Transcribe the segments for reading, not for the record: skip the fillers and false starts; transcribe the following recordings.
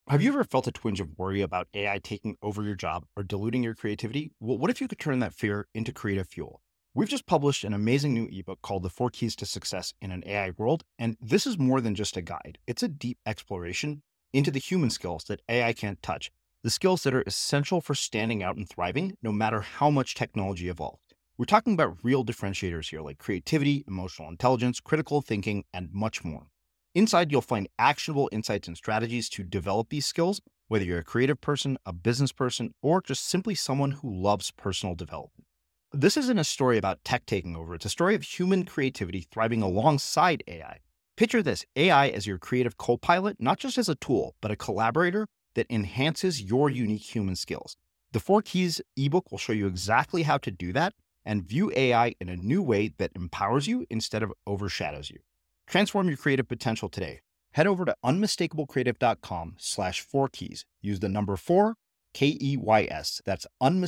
Have you ever felt a twinge of worry about AI taking over your job or diluting your creativity? Well, what if you could turn that fear into creative fuel? We've just published an amazing new ebook called The 4 Keys to Success in an AI World, and this is more than just a guide. It's a deep exploration into the human skills that AI can't touch, the skills that are essential for standing out and thriving, no matter how much technology evolves. We're talking about real differentiators here, like creativity, emotional intelligence, critical thinking, and much more. Inside, you'll find actionable insights and strategies to develop these skills, whether you're a creative person, a business person, or just simply someone who loves personal development. This isn't a story about tech taking over. It's a story of human creativity thriving alongside AI. Picture this, AI as your creative co-pilot, not just as a tool, but a collaborator that enhances your unique human skills. The 4 Keys ebook will show you exactly how to do that and view AI in a new way that empowers you instead of overshadows you. Transform your creative potential today. Head over to unmistakablecreative.com/4keys. Use the number 4, KEYS. That's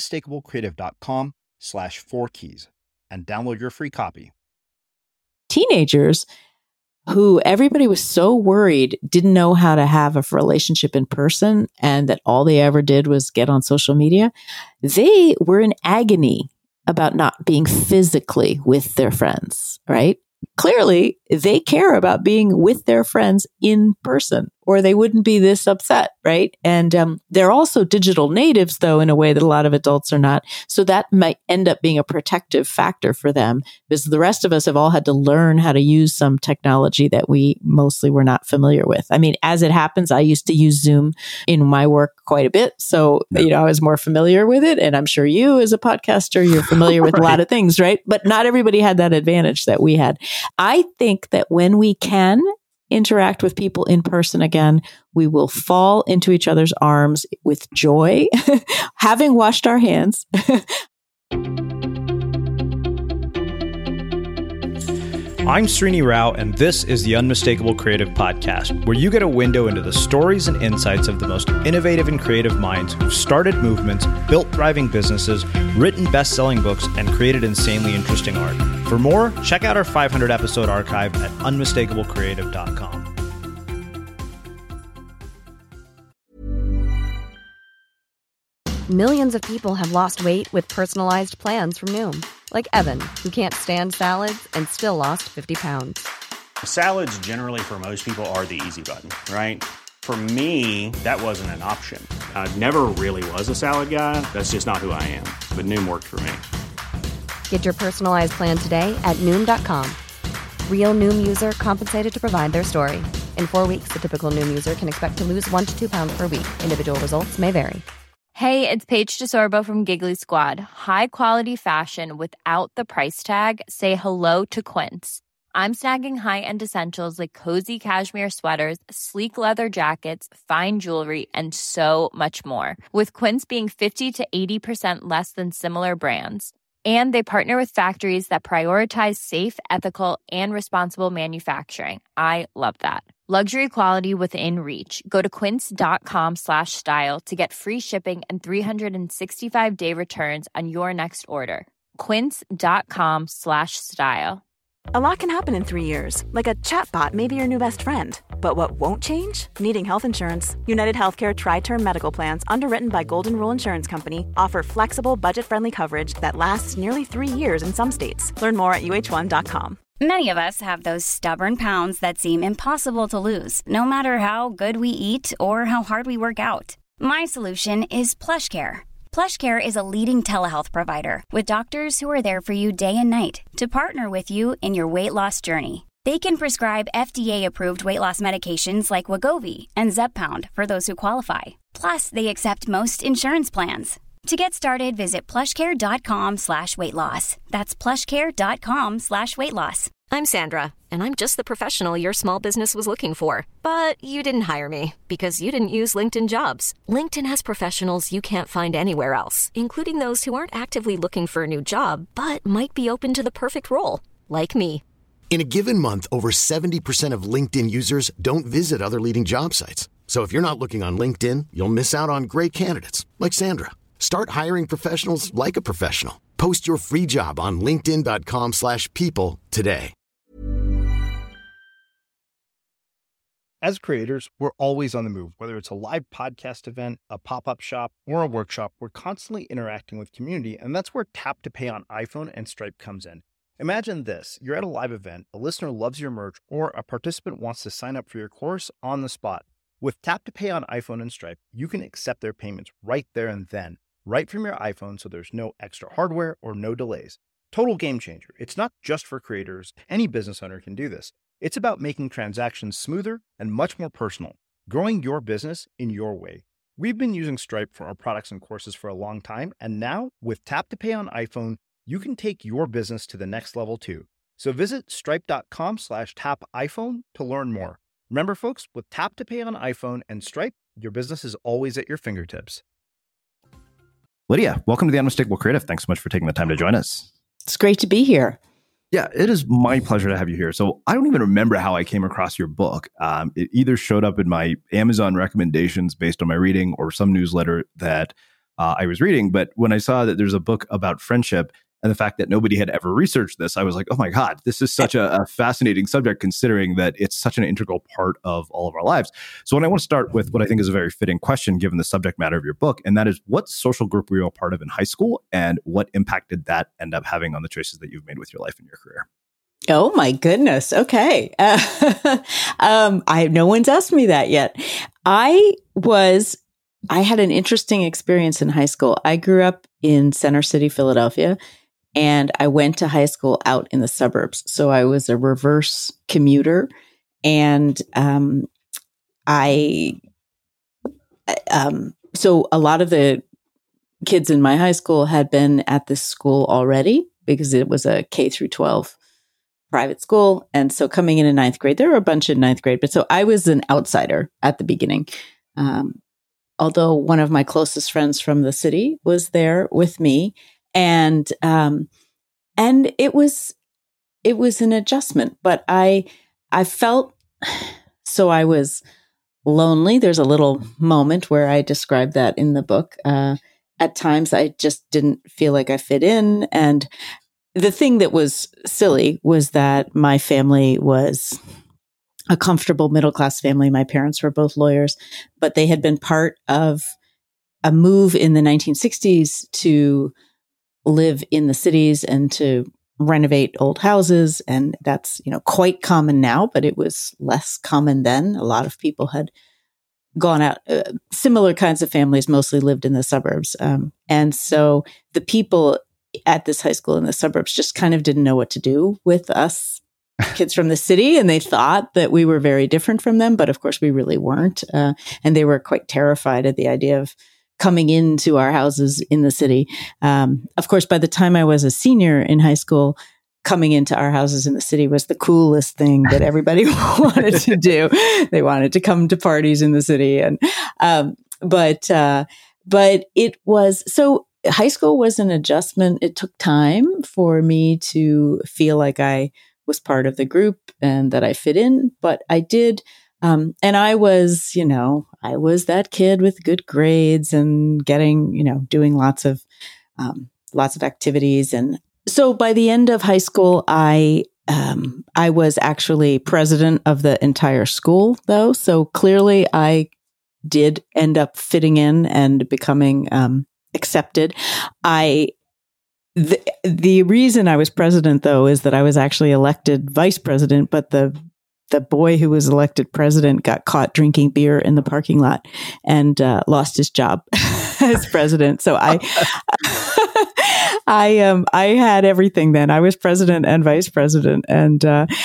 unmistakablecreative.com/4keys and download your free copy. Teenagers who everybody was so worried didn't know how to have a relationship in person and that all they ever did was get on social media. They were in agony about not being physically with their friends, right? Clearly, they care about being with their friends in person, or they wouldn't be this upset, right? And they're also digital natives, though, in a way that a lot of adults are not. So that might end up being a protective factor for them, because the rest of us have all had to learn how to use some technology that we mostly were not familiar with. I mean, as it happens, I used to use Zoom in my work quite a bit. So, I was more familiar with it. And I'm sure you, as a podcaster, you're familiar with a lot of things, right? But not everybody had that advantage that we had. I think that when we can interact with people in person again, we will fall into each other's arms with joy, having washed our hands. I'm Srini Rao, and this is the Unmistakable Creative Podcast, where you get a window into the stories and insights of the most innovative and creative minds who've started movements, built thriving businesses, written best-selling books, and created insanely interesting art. For more, check out our 500-episode archive at unmistakablecreative.com. Millions of people have lost weight with personalized plans from Noom. Like Evan, who can't stand salads and still lost 50 pounds. Salads generally for most people are the easy button, right? For me, that wasn't an option. I never really was a salad guy. That's just not who I am. But Noom worked for me. Get your personalized plan today at Noom.com. Real Noom user compensated to provide their story. In 4 weeks, the typical Noom user can expect to lose 1 to 2 pounds per week. Individual results may vary. Hey, it's Paige DeSorbo from Giggly Squad. High quality fashion without the price tag. Say hello to Quince. I'm snagging high-end essentials like cozy cashmere sweaters, sleek leather jackets, fine jewelry, and so much more. With Quince being 50 to 80% less than similar brands. And they partner with factories that prioritize safe, ethical, and responsible manufacturing. I love that. Luxury quality within reach. Go to quince.com/style to get free shipping and 365-day returns on your next order. Quince.com/style. A lot can happen in 3 years, like a chatbot may be your new best friend. But what won't change? Needing health insurance. United Healthcare Tri-Term Medical Plans, underwritten by Golden Rule Insurance Company, offer flexible, budget-friendly coverage that lasts nearly 3 years in some states. Learn more at uh1.com. Many of us have those stubborn pounds that seem impossible to lose, no matter how good we eat or how hard we work out. My solution is PlushCare. PlushCare is a leading telehealth provider with doctors who are there for you day and night to partner with you in your weight loss journey. They can prescribe FDA-approved weight loss medications like Wegovy and Zepbound for those who qualify. Plus, they accept most insurance plans. To get started, visit plushcare.com/weightloss. That's plushcare.com/weightloss. I'm Sandra, and I'm just the professional your small business was looking for. But you didn't hire me because you didn't use LinkedIn Jobs. LinkedIn has professionals you can't find anywhere else, including those who aren't actively looking for a new job, but might be open to the perfect role, like me. In a given month, over 70% of LinkedIn users don't visit other leading job sites. So if you're not looking on LinkedIn, you'll miss out on great candidates like Sandra. Start hiring professionals like a professional. Post your free job on linkedin.com/people today. As creators, we're always on the move. Whether it's a live podcast event, a pop-up shop, or a workshop, we're constantly interacting with community, and that's where Tap to Pay on iPhone and Stripe comes in. Imagine this. You're at a live event, a listener loves your merch, or a participant wants to sign up for your course on the spot. With Tap to Pay on iPhone and Stripe, you can accept their payments right there and then, right from your iPhone, so there's no extra hardware or no delays. Total game changer. It's not just for creators. Any business owner can do this. It's about making transactions smoother and much more personal, growing your business in your way. We've been using Stripe for our products and courses for a long time, and now with Tap to Pay on iPhone, you can take your business to the next level too. So visit stripe.com/tapiphone to learn more. Remember, folks, with Tap to Pay on iPhone and Stripe, your business is always at your fingertips. Lydia, welcome to the Unmistakable Creative. Thanks so much for taking the time to join us. It's great to be here. Yeah, it is my pleasure to have you here. So I don't even remember how I came across your book. It either showed up in my Amazon recommendations based on my reading or some newsletter that I was reading. But when I saw that there's a book about friendship and the fact that nobody had ever researched this, I was like, oh my God, this is such a fascinating subject, considering that it's such an integral part of all of our lives. So I want to start with what I think is a very fitting question, given the subject matter of your book. And that is, what social group were you a part of in high school? And what impact did that end up having on the choices that you've made with your life and your career? Oh my goodness. Okay. No one's asked me that yet. I had an interesting experience in high school. I grew up in Center City, Philadelphia, and I went to high school out in the suburbs. So I was a reverse commuter. And so a lot of the kids in my high school had been at this school already because it was a K through 12 private school. And so coming in ninth grade, there were a bunch in ninth grade, but so I was an outsider at the beginning. Although one of my closest friends from the city was there with me. And it was an adjustment, but I felt, so I was lonely. There's a little moment where I described that in the book. At times I just didn't feel like I fit in. And the thing that was silly was that my family was a comfortable middle-class family. My parents were both lawyers, but they had been part of a move in the 1960s to live in the cities and to renovate old houses. And that's, quite common now, but it was less common then. A lot of people had gone out. Similar kinds of families mostly lived in the suburbs. And so the people at this high school in the suburbs just kind of didn't know what to do with us kids from the city. And they thought that we were very different from them. But of course, we really weren't. And they were quite terrified at the idea of coming into our houses in the city. Of course, by the time I was a senior in high school, coming into our houses in the city was the coolest thing that everybody wanted to do. They wanted to come to parties in the city. And, but it was, so high school was an adjustment. It took time for me to feel like I was part of the group and that I fit in, but I did. And I was, I was that kid with good grades and getting, doing lots of activities. And so by the end of high school, I was actually president of the entire school, though. So clearly I did end up fitting in and becoming accepted. The reason I was president, though, is that I was actually elected vice president, but the boy who was elected president got caught drinking beer in the parking lot and lost his job as president. So I had everything then. I was president and vice president, and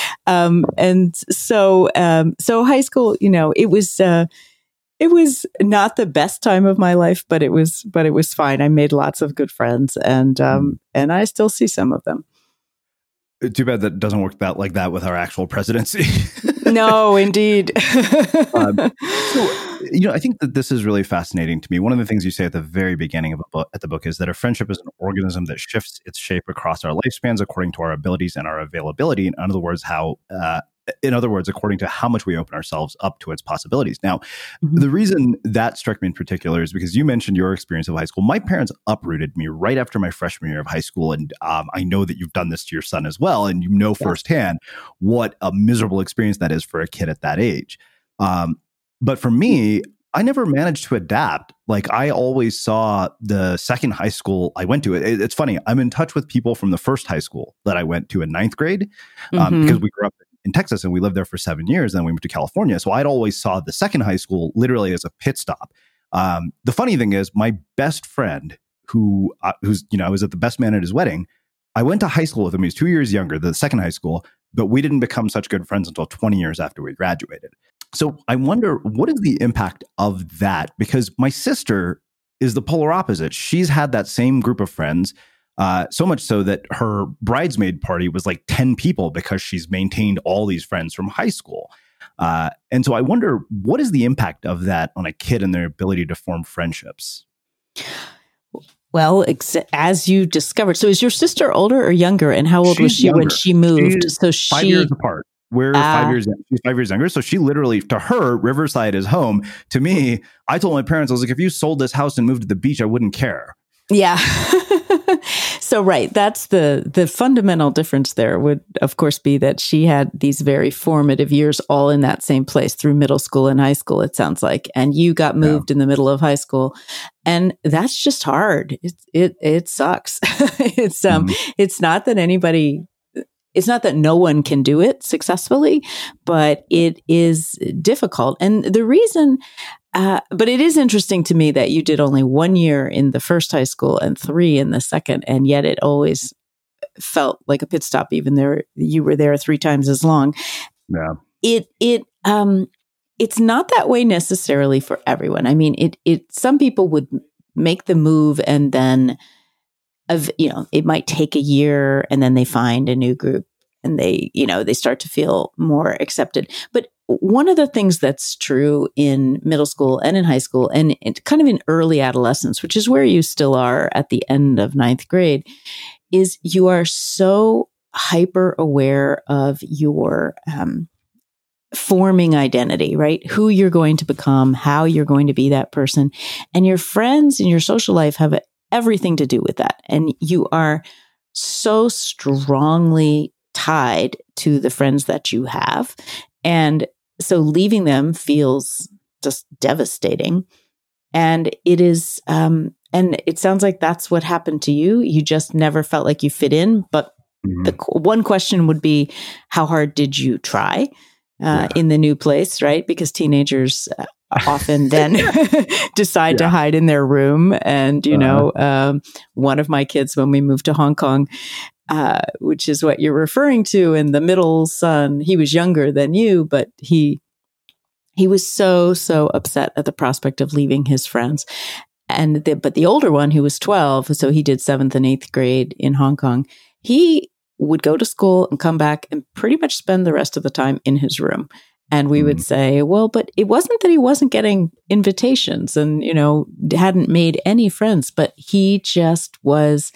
so high school, it was not the best time of my life, but it was fine. I made lots of good friends, and I still see some of them. Too bad that doesn't work like that with our actual presidency. No, indeed. I think that this is really fascinating to me. One of the things you say at the very beginning of the book is that a friendship is an organism that shifts its shape across our lifespans according to our abilities and our availability. In other words, according to how much we open ourselves up to its possibilities. Now, the reason that struck me in particular is because you mentioned your experience of high school. My parents uprooted me right after my freshman year of high school. And I know that you've done this to your son as well. And firsthand what a miserable experience that is for a kid at that age. But for me, I never managed to adapt. Like I always saw the second high school I went to. It's funny. I'm in touch with people from the first high school that I went to in ninth grade because we grew up in Texas and we lived there for 7 years. Then we moved to California. So I'd always saw the second high school literally as a pit stop. The funny thing is my best friend who's, I was at the best man at his wedding. I went to high school with him. He was 2 years younger, the second high school, but we didn't become such good friends until 20 years after we graduated. So I wonder, what is the impact of that? Because my sister is the polar opposite. She's had that same group of friends, so much so that her bridesmaid party was like 10 people because she's maintained all these friends from high school. And so I wonder, what is the impact of that on a kid and their ability to form friendships? Well, as you discovered, so is your sister older or younger? And how old was she when she moved? She's 5 years apart. We're 5 years. She's 5 years younger. So she literally, to her, Riverside is home. To me, I told my parents, I was like, if you sold this house and moved to the beach, I wouldn't care. Yeah. So, right. That's the fundamental difference there would, of course, be that she had these very formative years all in that same place through middle school and high school, it sounds like. And you got moved in the middle of high school. And that's just hard. It sucks. It's not that it's not that no one can do it successfully, but it is difficult. And the reason, but it is interesting to me that you did only 1 year in the first high school and 3 in the second, and yet it always felt like a pit stop, even though you were there 3 times as long. Yeah. It's not that way necessarily for everyone. I mean, some people would make the move and then it might take a year and then they find a new group and they start to feel more accepted. But one of the things that's true in middle school and in high school and kind of in early adolescence, which is where you still are at the end of 9th grade, is you are so hyper aware of your forming identity, right? Who you're going to become, how you're going to be that person. And your friends in your social life have everything to do with that. And you are so strongly tied to the friends that you have. And so leaving them feels just devastating. And it is, and it sounds like that's what happened to you. You just never felt like you fit in. But the one question would be, how hard did you try in the new place, right? Because teenagers often then decide to hide in their room. And, one of my kids, when we moved to Hong Kong, which is what you're referring to, and the middle son, he was younger than you, but he was so upset at the prospect of leaving his friends. But the older one, who was 12, so he did 7th and 8th grade in Hong Kong, he would go to school and come back and pretty much spend the rest of the time in his room. And we would say, well, but it wasn't that he wasn't getting invitations and, hadn't made any friends, but he just was,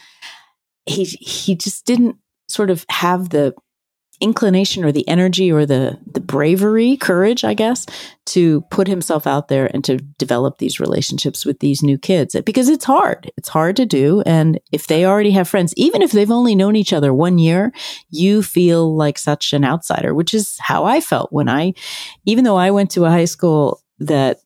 he just didn't sort of have the inclination or the energy or the bravery, courage, I guess, to put himself out there and to develop these relationships with these new kids, because it's hard. It's hard to do. And if they already have friends, even if they've only known each other 1 year, you feel like such an outsider, which is how I felt even though I went to a high school that,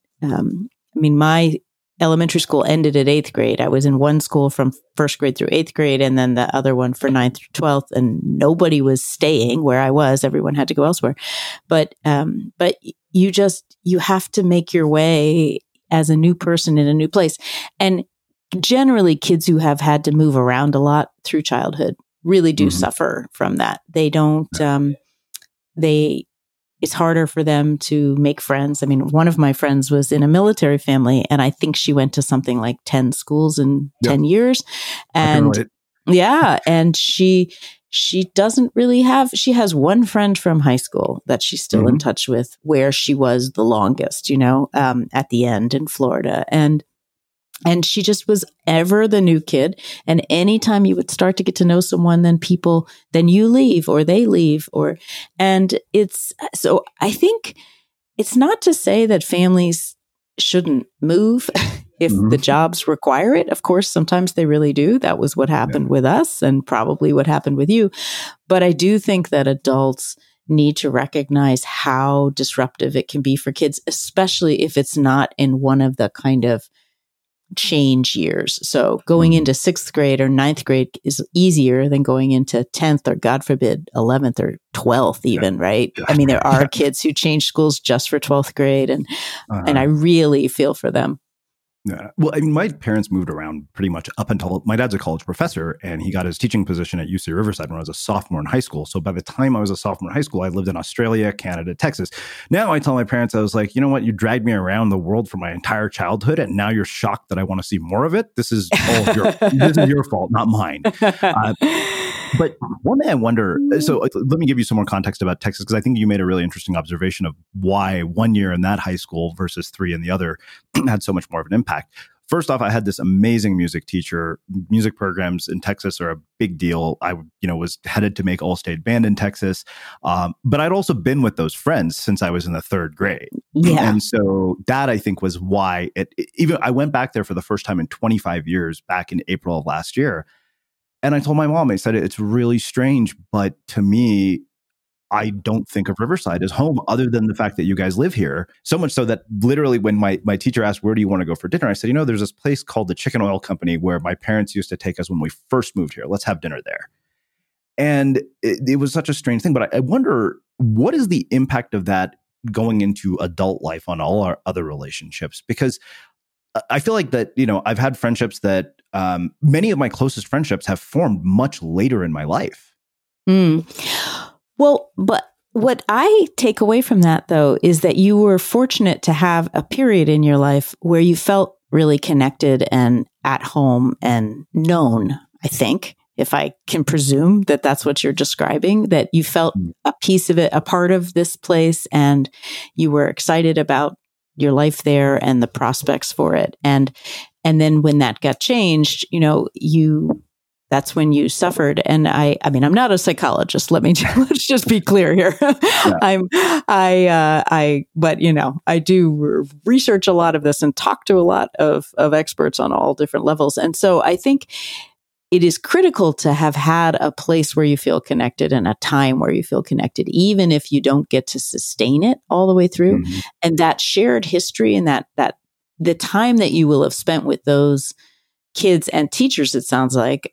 my elementary school ended at 8th grade. I was in one school from 1st grade through 8th grade, and then the other one for 9th through 12th, and nobody was staying where I was. Everyone had to go elsewhere. But you have to make your way as a new person in a new place. And generally, kids who have had to move around a lot through childhood really do suffer from that. They don't, it's harder for them to make friends. I mean, one of my friends was in a military family, and I think she went to something like 10 schools in 10 years. And and she doesn't really she has one friend from high school that she's still in touch with, where she was the longest, at the end in Florida. And she just was ever the new kid. And anytime you would start to get to know someone, then you leave or they leave, and so I think it's not to say that families shouldn't move if the jobs require it. Of course, sometimes they really do. That was what happened with us and probably what happened with you. But I do think that adults need to recognize how disruptive it can be for kids, especially if it's not in one of the kind of change years. So going into 6th grade or 9th grade is easier than going into 10th or, God forbid, 11th or 12th even, right? I mean, there are kids who change schools just for 12th grade, and I really feel for them. Yeah. Well, I mean, my parents moved around pretty much up until my dad's a college professor, and he got his teaching position at UC Riverside when I was a sophomore in high school. So by the time I was a sophomore in high school, I lived in Australia, Canada, Texas. Now I tell my parents, I was like, you know what? You dragged me around the world for my entire childhood, and now you're shocked that I want to see more of it. This is all this is your fault, not mine. But one thing I wonder, so let me give you some more context about Texas, because I think you made a really interesting observation of why 1 year in that high school versus 3 in the other had so much more of an impact. First off, I had this amazing music teacher. Music programs in Texas are a big deal. I, was headed to make all-state band in Texas, but I'd also been with those friends since I was in the 3rd grade. Yeah. And so that, I think, was why even I went back there for the first time in 25 years back in April of last year. And I told my mom, I said, it's really strange, but to me, I don't think of Riverside as home other than the fact that you guys live here. So much so that literally when my teacher asked, where do you want to go for dinner? I said, there's this place called the Chicken Oil Company where my parents used to take us when we first moved here. Let's have dinner there. And it was such a strange thing. But I wonder, what is the impact of that going into adult life on all our other relationships? Because I feel like that, I've had friendships that many of my closest friendships have formed much later in my life. Well, but what I take away from that, though, is that you were fortunate to have a period in your life where you felt really connected and at home and known, I think, if I can presume that that's what you're describing, that you felt a piece of it, a part of this place, and you were excited about your life there and the prospects for it. And then when that got changed, that's when you suffered. And I mean, I'm not a psychologist. Let's just be clear here. Yeah. But I do research a lot of this and talk to a lot of experts on all different levels. And so I think it is critical to have had a place where you feel connected and a time where you feel connected, even if you don't get to sustain it all the way through. Mm-hmm. And that shared history and that the time that you will have spent with those kids and teachers, it sounds like,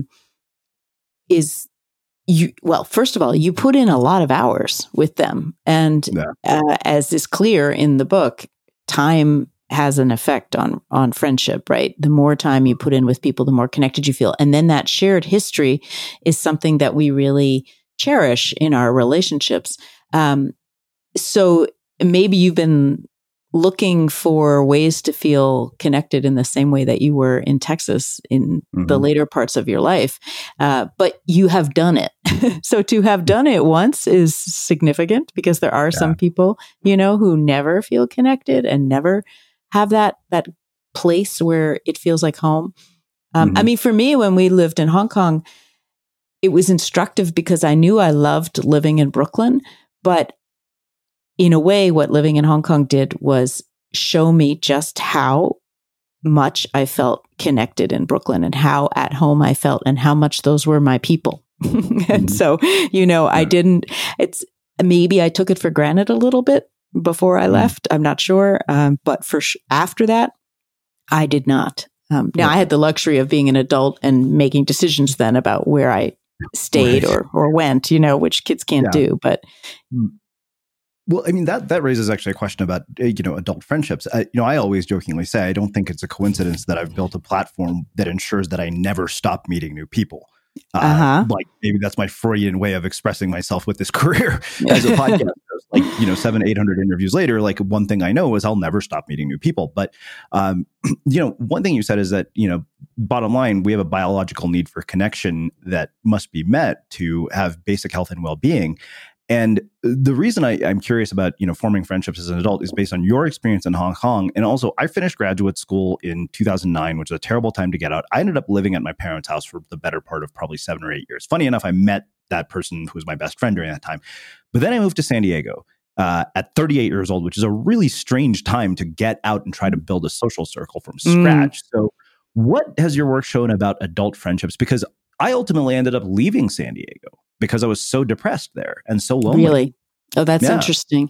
first of all, you put in a lot of hours with them. And as is clear in the book, time has an effect on friendship, right? The more time you put in with people, the more connected you feel. And then that shared history is something that we really cherish in our relationships. So maybe you've been looking for ways to feel connected in the same way that you were in Texas in the later parts of your life. But you have done it. So to have done it once is significant, because there are some people, who never feel connected and never have that place where it feels like home. I mean, for me, when we lived in Hong Kong, it was instructive because I knew I loved living in Brooklyn, but in a way, what living in Hong Kong did was show me just how much I felt connected in Brooklyn and how at home I felt and how much those were my people. And so, maybe I took it for granted a little bit before I left. I'm not sure. But after that, I did not. Now I had the luxury of being an adult and making decisions then about where I stayed or went, which kids can't do. But well, I mean, that raises actually a question about, adult friendships. I always jokingly say, I don't think it's a coincidence that I've built a platform that ensures that I never stop meeting new people. Like maybe that's my Freudian way of expressing myself with this career as a podcast. Like, 700-800 interviews later, like one thing I know is I'll never stop meeting new people. But, one thing you said is that, bottom line, we have a biological need for connection that must be met to have basic health and well-being. And the reason I'm curious about, forming friendships as an adult is based on your experience in Hong Kong. And also, I finished graduate school in 2009, which was a terrible time to get out. I ended up living at my parents' house for the better part of probably 7 or 8 years. Funny enough, I met that person who was my best friend during that time. But then I moved to San Diego at 38 years old, which is a really strange time to get out and try to build a social circle from scratch. So what has your work shown about adult friendships? Because I ultimately ended up leaving San Diego. because I was so depressed there and so lonely. Really? Oh, that's interesting.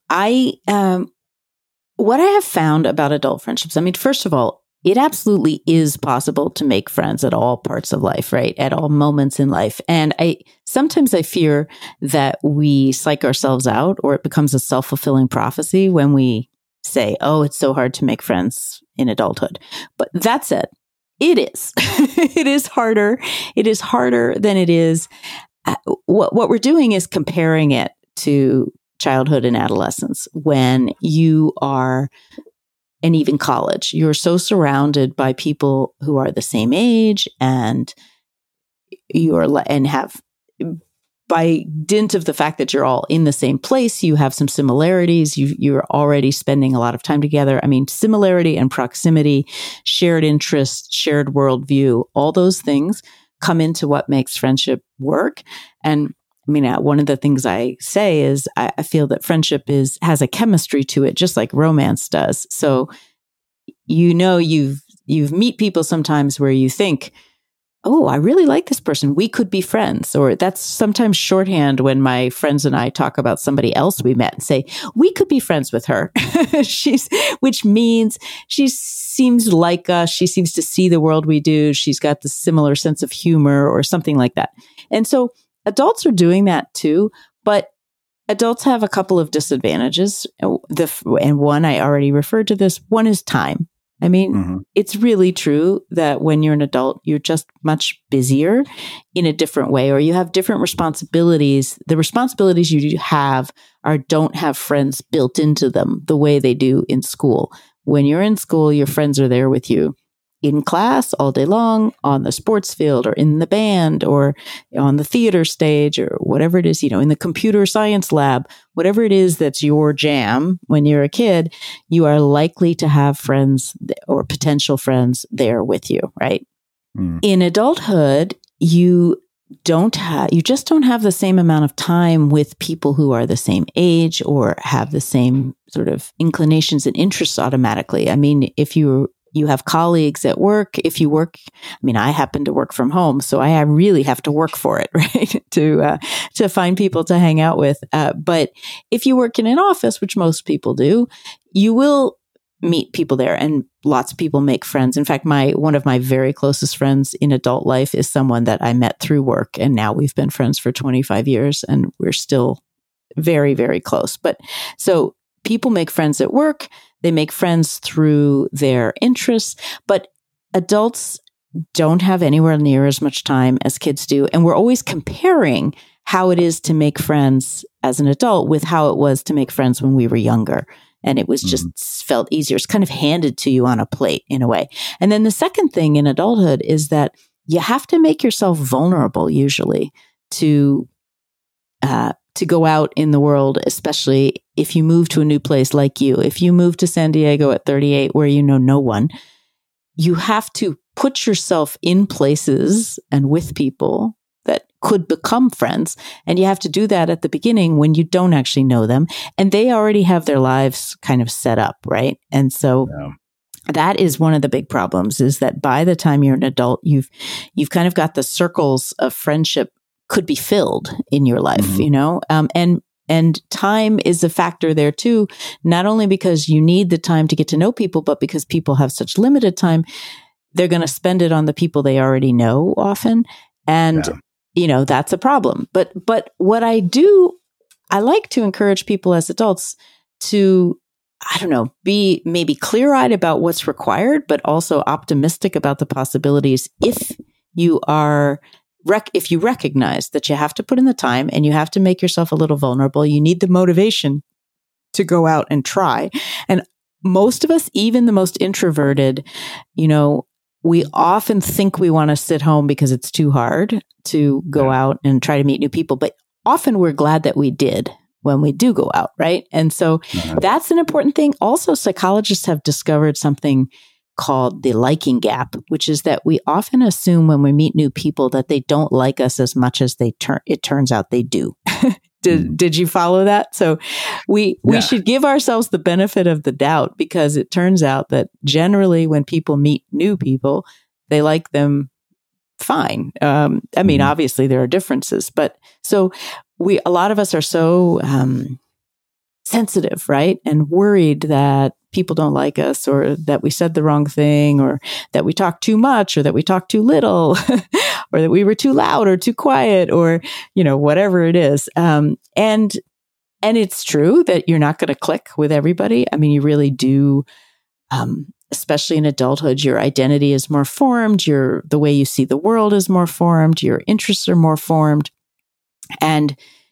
What I have found about adult friendships, I mean, first of all, it absolutely is possible to make friends at all parts of life, right? At all moments in life. And sometimes I fear that we psych ourselves out, or it becomes a self-fulfilling prophecy when we say, oh, it's so hard to make friends in adulthood. But that said, it is. It is harder. It is harder than it is. What we're doing is comparing it to childhood and adolescence when you are, and even college, you're so surrounded by people who are the same age, and have, by dint of the fact that you're all in the same place, you have some similarities. You're already spending a lot of time together. I mean, similarity and proximity, shared interests, shared worldview, all those things come into what makes friendship work. And I mean, one of the things I say is I feel that friendship has a chemistry to it, just like romance does. So, you meet people sometimes where you think, oh, I really like this person. We could be friends. Or that's sometimes shorthand when my friends and I talk about somebody else we met and say, we could be friends with her. Which means she seems like us. She seems to see the world we do. She's got the similar sense of humor or something like that. And so adults are doing that too, but adults have a couple of disadvantages. And one, I already referred to this, one is time. I mean, It's really true that when you're an adult, you're just much busier in a different way, or you have different responsibilities. The responsibilities you have don't have friends built into them the way they do in school. When you're in school, your friends are there with you in class all day long, on the sports field, or in the band, or on the theater stage, or whatever it is, in the computer science lab, whatever it is that's your jam when you're a kid, you are likely to have friends or potential friends there with you, right? In adulthood, you just don't have the same amount of time with people who are the same age or have the same sort of inclinations and interests automatically. I mean, if you have colleagues at work. If you work, I happen to work from home, so I really have to work for it, right? To find people to hang out with. But if you work in an office, which most people do, you will meet people there, and lots of people make friends. In fact, one of my very closest friends in adult life is someone that I met through work, and now we've been friends for 25 years, and we're still very, very close. But so people make friends at work. They make friends through their interests, but adults don't have anywhere near as much time as kids do. And we're always comparing how it is to make friends as an adult with how it was to make friends when we were younger. And it was just felt easier. It's kind of handed to you on a plate in a way. And then the second thing in adulthood is that you have to make yourself vulnerable usually to go out in the world, especially if you move to a new place like you. If you move to San Diego at 38 where you know no one, you have to put yourself in places and with people that could become friends. And you have to do that at the beginning when you don't actually know them. And they already have their lives kind of set up, right? And so that is one of the big problems, is that by the time you're an adult, you've kind of got the circles of friendship could be filled in your life, and time is a factor there too, not only because you need the time to get to know people, but because people have such limited time, they're going to spend it on the people they already know often. And, that's a problem. But what I like to encourage people as adults to, be maybe clear-eyed about what's required, but also optimistic about the possibilities if you recognize that you have to put in the time and you have to make yourself a little vulnerable. You need the motivation to go out and try. And most of us, even the most introverted, we often think we want to sit home because it's too hard to go out and try to meet new people. But often we're glad that we did when we do go out, right? And so that's an important thing. Also, psychologists have discovered something called the liking gap, which is that we often assume when we meet new people that they don't like us as much as it turns out they do. Did you follow that? So we should give ourselves the benefit of the doubt, because it turns out that generally when people meet new people, they like them fine. I mean, obviously there are differences, but so a lot of us are so sensitive, right? And worried that people don't like us, or that we said the wrong thing, or that we talk too much, or that we talk too little, or that we were too loud or too quiet, or, whatever it is. And it's true that you're not going to click with everybody. I mean, you really do, especially in adulthood, your identity is more formed. The way you see the world is more formed. Your interests are more formed. And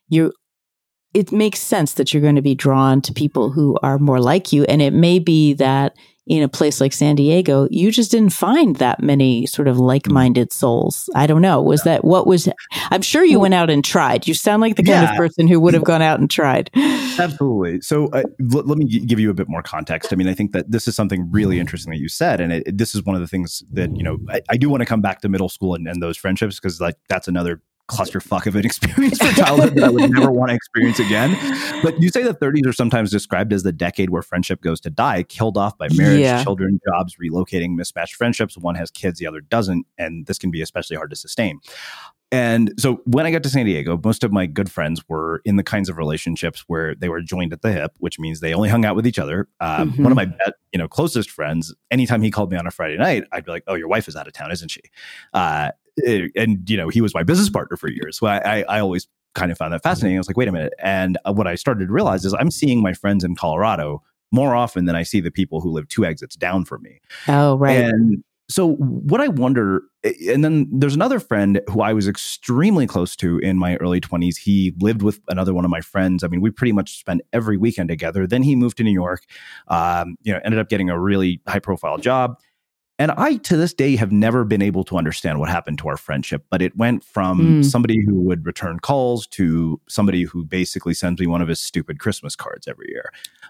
it makes sense that you're going to be drawn to people who are more like you. And it may be that in a place like San Diego, you just didn't find that many sort of like-minded souls. I don't know. I'm sure you went out and tried. You sound like the kind of person who would have gone out and tried. Absolutely. So let me give you a bit more context. I mean, I think that this is something really interesting that you said. And this is one of the things that, I do want to come back to middle school and those friendships, because that's another clusterfuck of an experience for childhood that I would never want to experience again. But you say the 30s are sometimes described as the decade where friendship goes to die, killed off by marriage, children, jobs, relocating, mismatched friendships. One has kids, the other doesn't. And this can be especially hard to sustain. And so when I got to San Diego, most of my good friends were in the kinds of relationships where they were joined at the hip, which means they only hung out with each other. One of my closest friends, anytime he called me on a Friday night, I'd be like, "Oh, your wife is out of town, isn't she?" And he was my business partner for years. So I always kind of found that fascinating. I was like, wait a minute. And what I started to realize is I'm seeing my friends in Colorado more often than I see the people who live 2 exits down from me. Oh, right. And so what I wonder, and then there's another friend who I was extremely close to in my early 20s. He lived with another one of my friends. I mean, we pretty much spent every weekend together. Then he moved to New York, ended up getting a really high profile job. And I, to this day, have never been able to understand what happened to our friendship. But it went from somebody who would return calls to somebody who basically sends me one of his stupid Christmas cards every year.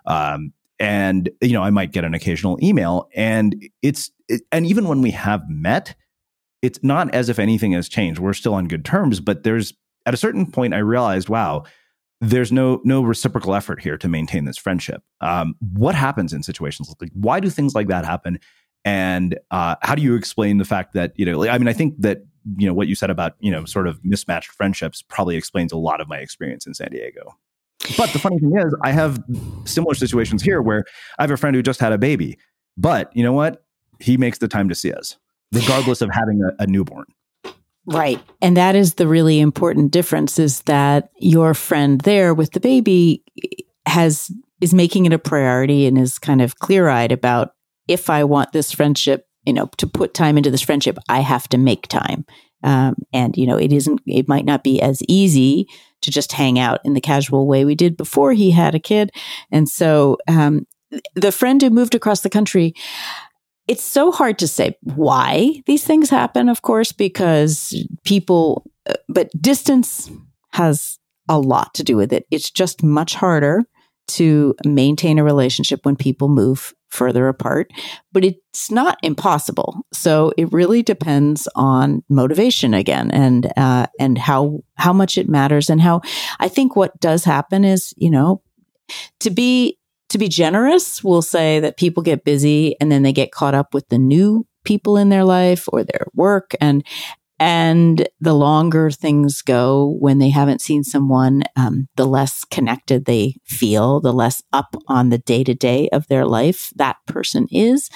And I might get an occasional email. And and even when we have met, it's not as if anything has changed. We're still on good terms. But at a certain point, I realized, wow, there's no reciprocal effort here to maintain this friendship. What happens in situations like, why do things like that happen? And how do you explain the fact that, I think that, what you said about, sort of mismatched friendships probably explains a lot of my experience in San Diego. But the funny thing is, I have similar situations here where I have a friend who just had a baby. But you know what? He makes the time to see us, regardless of having a newborn. Right. And that is the really important difference, is that your friend there with the baby is making it a priority and is kind of clear-eyed about, if I want this friendship, to put time into this friendship, I have to make time. It might not be as easy to just hang out in the casual way we did before he had a kid. And so the friend who moved across the country, it's so hard to say why these things happen, of course, because but distance has a lot to do with it. It's just much harder to maintain a relationship when people move further apart, but it's not impossible. So it really depends on motivation again, and how much it matters, and how I think what does happen is, to be generous, we'll say that people get busy and then they get caught up with the new people in their life or their work, and the longer things go when they haven't seen someone, the less connected they feel, the less up on the day-to-day of their life that person is.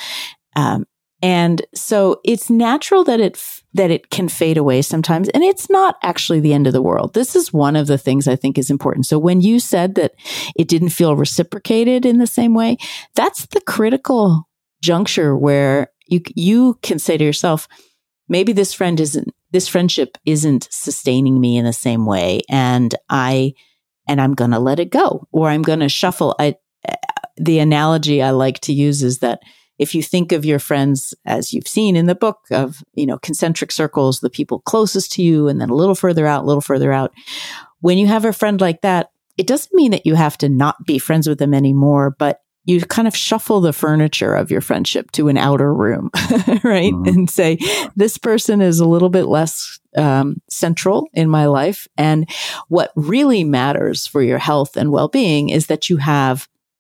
And so it's natural that it can fade away sometimes. And it's not actually the end of the world. This is one of the things I think is important. So when you said that it didn't feel reciprocated in the same way, that's the critical juncture where you can say to yourself, maybe this friendship isn't sustaining me in the same way, and I'm going to let it go, or I'm going to shuffle. The analogy I like to use is that if you think of your friends, as you've seen in the book, of, concentric circles, the people closest to you, and then a little further out, when you have a friend like that, it doesn't mean that you have to not be friends with them anymore, but you kind of shuffle the furniture of your friendship to an outer room, right? Mm-hmm. And say, this person is a little bit less central in my life. And what really matters for your health and well-being is that you have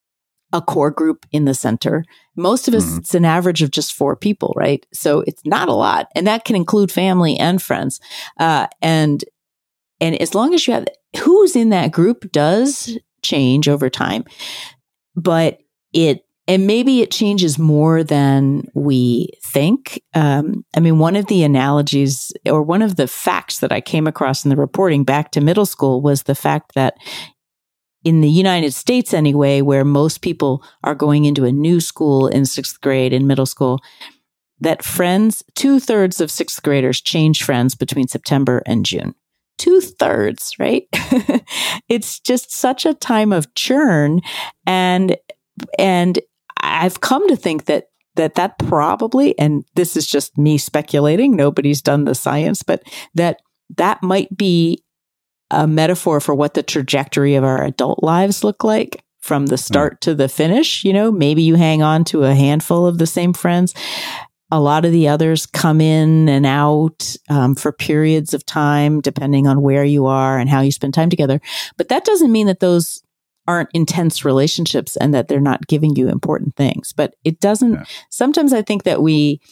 a core group in the center. Most of us, it's an average of just 4 people, right? So it's not a lot. And that can include family and friends. And as long as you have who's in that group does change over time, but maybe it changes more than we think. One of the analogies or one of the facts that I came across in the reporting back to middle school was the fact that in the United States anyway, where most people are going into a new school in 6th grade and middle school, that friends, 2/3 of 6th graders change friends between September and June. 2/3, right? It's just such a time of churn. And I've come to think that probably, and this is just me speculating, nobody's done the science, but that might be a metaphor for what the trajectory of our adult lives look like from the start to the finish. Maybe you hang on to a handful of the same friends. A lot of the others come in and out for periods of time, depending on where you are and how you spend time together. But that doesn't mean that those aren't intense relationships and that they're not giving you important things. But it doesn't. Yeah. Sometimes I think that we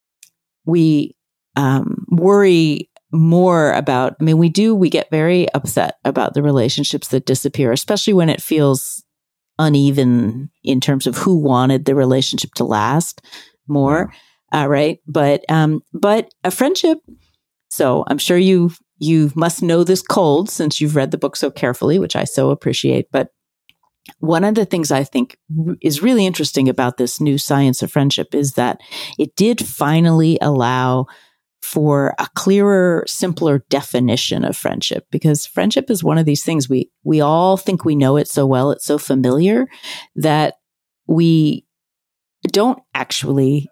worry more about, we get very upset about the relationships that disappear, especially when it feels uneven in terms of who wanted the relationship to last more. Right. But a friendship. So I'm sure you must know this cold since you've read the book so carefully, which I so appreciate. But one of the things I think is really interesting about this new science of friendship is that it did finally allow for a clearer, simpler definition of friendship, because friendship is one of these things we all think we know it so well, it's so familiar that we don't actually,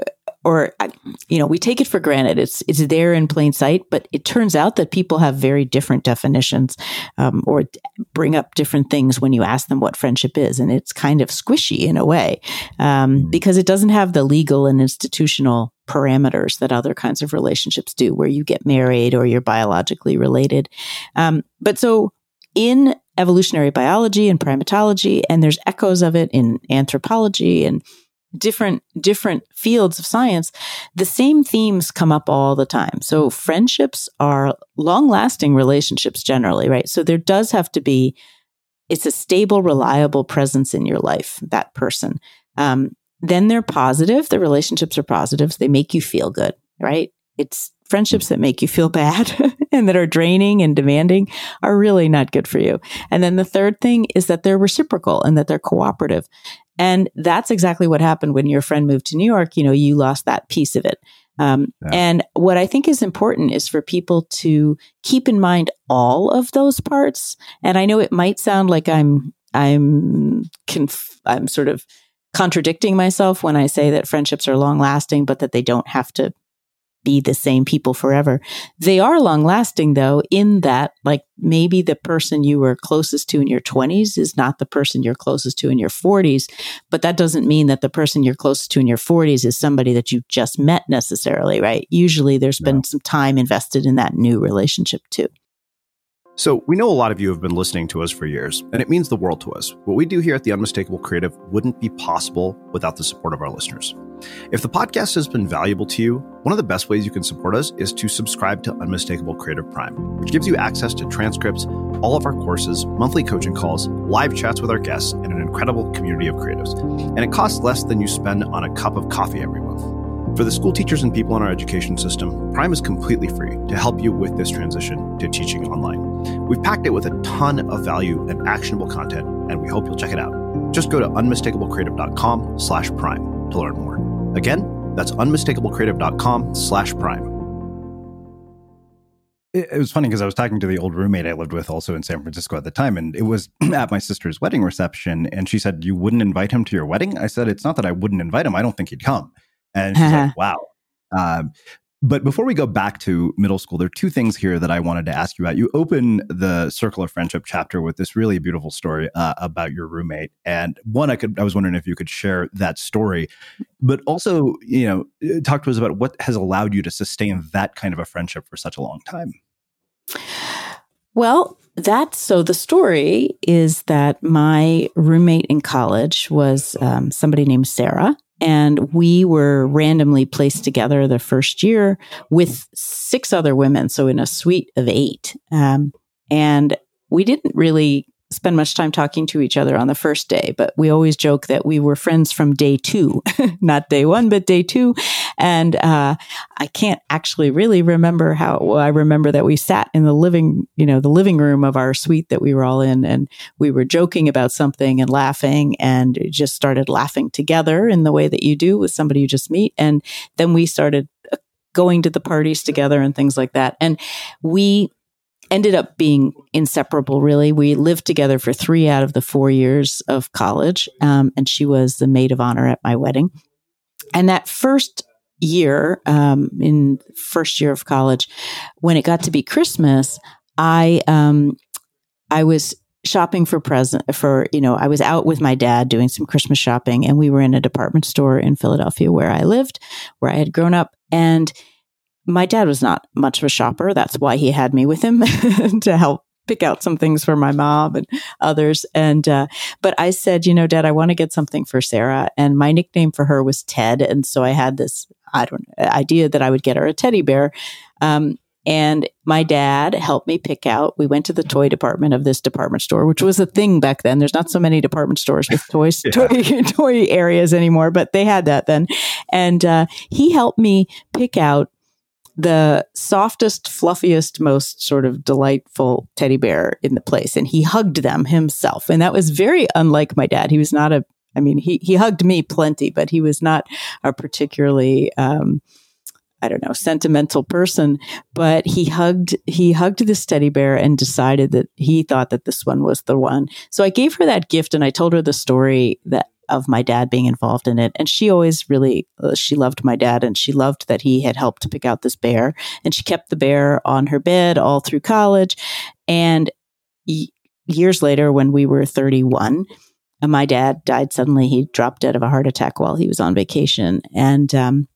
we take it for granted. It's there in plain sight, but it turns out that people have very different definitions or bring up different things when you ask them what friendship is. And it's kind of squishy in a way because it doesn't have the legal and institutional parameters that other kinds of relationships do, where you get married or you're biologically related. But so in evolutionary biology and primatology, and there's echoes of it in anthropology and different fields of science, the same themes come up all the time. So friendships are long-lasting relationships generally, right? So there does have to be, it's a stable, reliable presence in your life, that person. Then they're positive. The relationships are positives. They make you feel good, right? It's friendships that make you feel bad and that are draining and demanding are really not good for you. And then the third thing is that they're reciprocal and that they're cooperative. And that's exactly what happened when your friend moved to New York. You lost that piece of it. And what I think is important is for people to keep in mind all of those parts. And I know it might sound like I'm sort of contradicting myself when I say that friendships are long lasting, but that they don't have to be the same people forever. They are long lasting though, in that like maybe the person you were closest to in your 20s is not the person you're closest to in your 40s, but that doesn't mean that the person you're closest to in your 40s is somebody that you just met necessarily, right? Usually there's been some time invested in that new relationship too. So we know a lot of you have been listening to us for years, and it means the world to us. What we do here at The Unmistakable Creative wouldn't be possible without the support of our listeners. If the podcast has been valuable to you, one of the best ways you can support us is to subscribe to Unmistakable Creative Prime, which gives you access to transcripts, all of our courses, monthly coaching calls, live chats with our guests, and an incredible community of creatives. And it costs less than you spend on a cup of coffee every month. For the school teachers and people in our education system, Prime is completely free to help you with this transition to teaching online. We've packed it with a ton of value and actionable content, and we hope you'll check it out. Just go to unmistakablecreative.com/prime to learn more. Again, that's unmistakablecreative.com/prime. It was funny because I was talking to the old roommate I lived with also in San Francisco at the time, and it was at my sister's wedding reception, and she said, "You wouldn't invite him to your wedding?" I said, "It's not that I wouldn't invite him. I don't think he'd come." And she's like, wow. But before we go back to middle school, there are two things here that I wanted to ask you about. You open the Circle of Friendship chapter with this really beautiful story about your roommate. And one, I was wondering if you could share that story, but also, talk to us about what has allowed you to sustain that kind of a friendship for such a long time. Well, So the story is that my roommate in college was somebody named Sarah, and we were randomly placed together the first year with 6 other women, so in a suite of 8. And we didn't really spend much time talking to each other on the first day, but we always joke that we were friends from day 2, not day 1, but day 2. And I can't actually really remember how. Well, I remember that we sat in the living room of our suite that we were all in, and we were joking about something and laughing, and just started laughing together in the way that you do with somebody you just meet. And then we started going to the parties together and things like that. And we ended up being inseparable, really. We lived together for 3 out of the 4 years of college, and she was the maid of honor at my wedding. And that first year, in first year of college, when it got to be Christmas, I was shopping for I was out with my dad doing some Christmas shopping, and we were in a department store in Philadelphia where I lived, where I had grown up. And my dad was not much of a shopper. That's why he had me with him to help pick out some things for my mom and others. And, but I said, Dad, I want to get something for Sarah. And my nickname for her was Ted. And so I had this, idea that I would get her a teddy bear. And my dad helped me pick out, we went to the toy department of this department store, which was a thing back then. There's not so many department stores with toys, toy areas anymore, but they had that then. And, he helped me pick out the softest, fluffiest, most sort of delightful teddy bear in the place. And he hugged them himself. And that was very unlike my dad. He was not he hugged me plenty, but he was not a particularly, sentimental person. But he hugged this teddy bear and decided that he thought that this one was the one. So I gave her that gift, and I told her the story of my dad being involved in it. And she always really, she loved my dad, and she loved that he had helped pick out this bear, and she kept the bear on her bed all through college. And years later, when we were 31, my dad died suddenly. He dropped dead of a heart attack while he was on vacation. And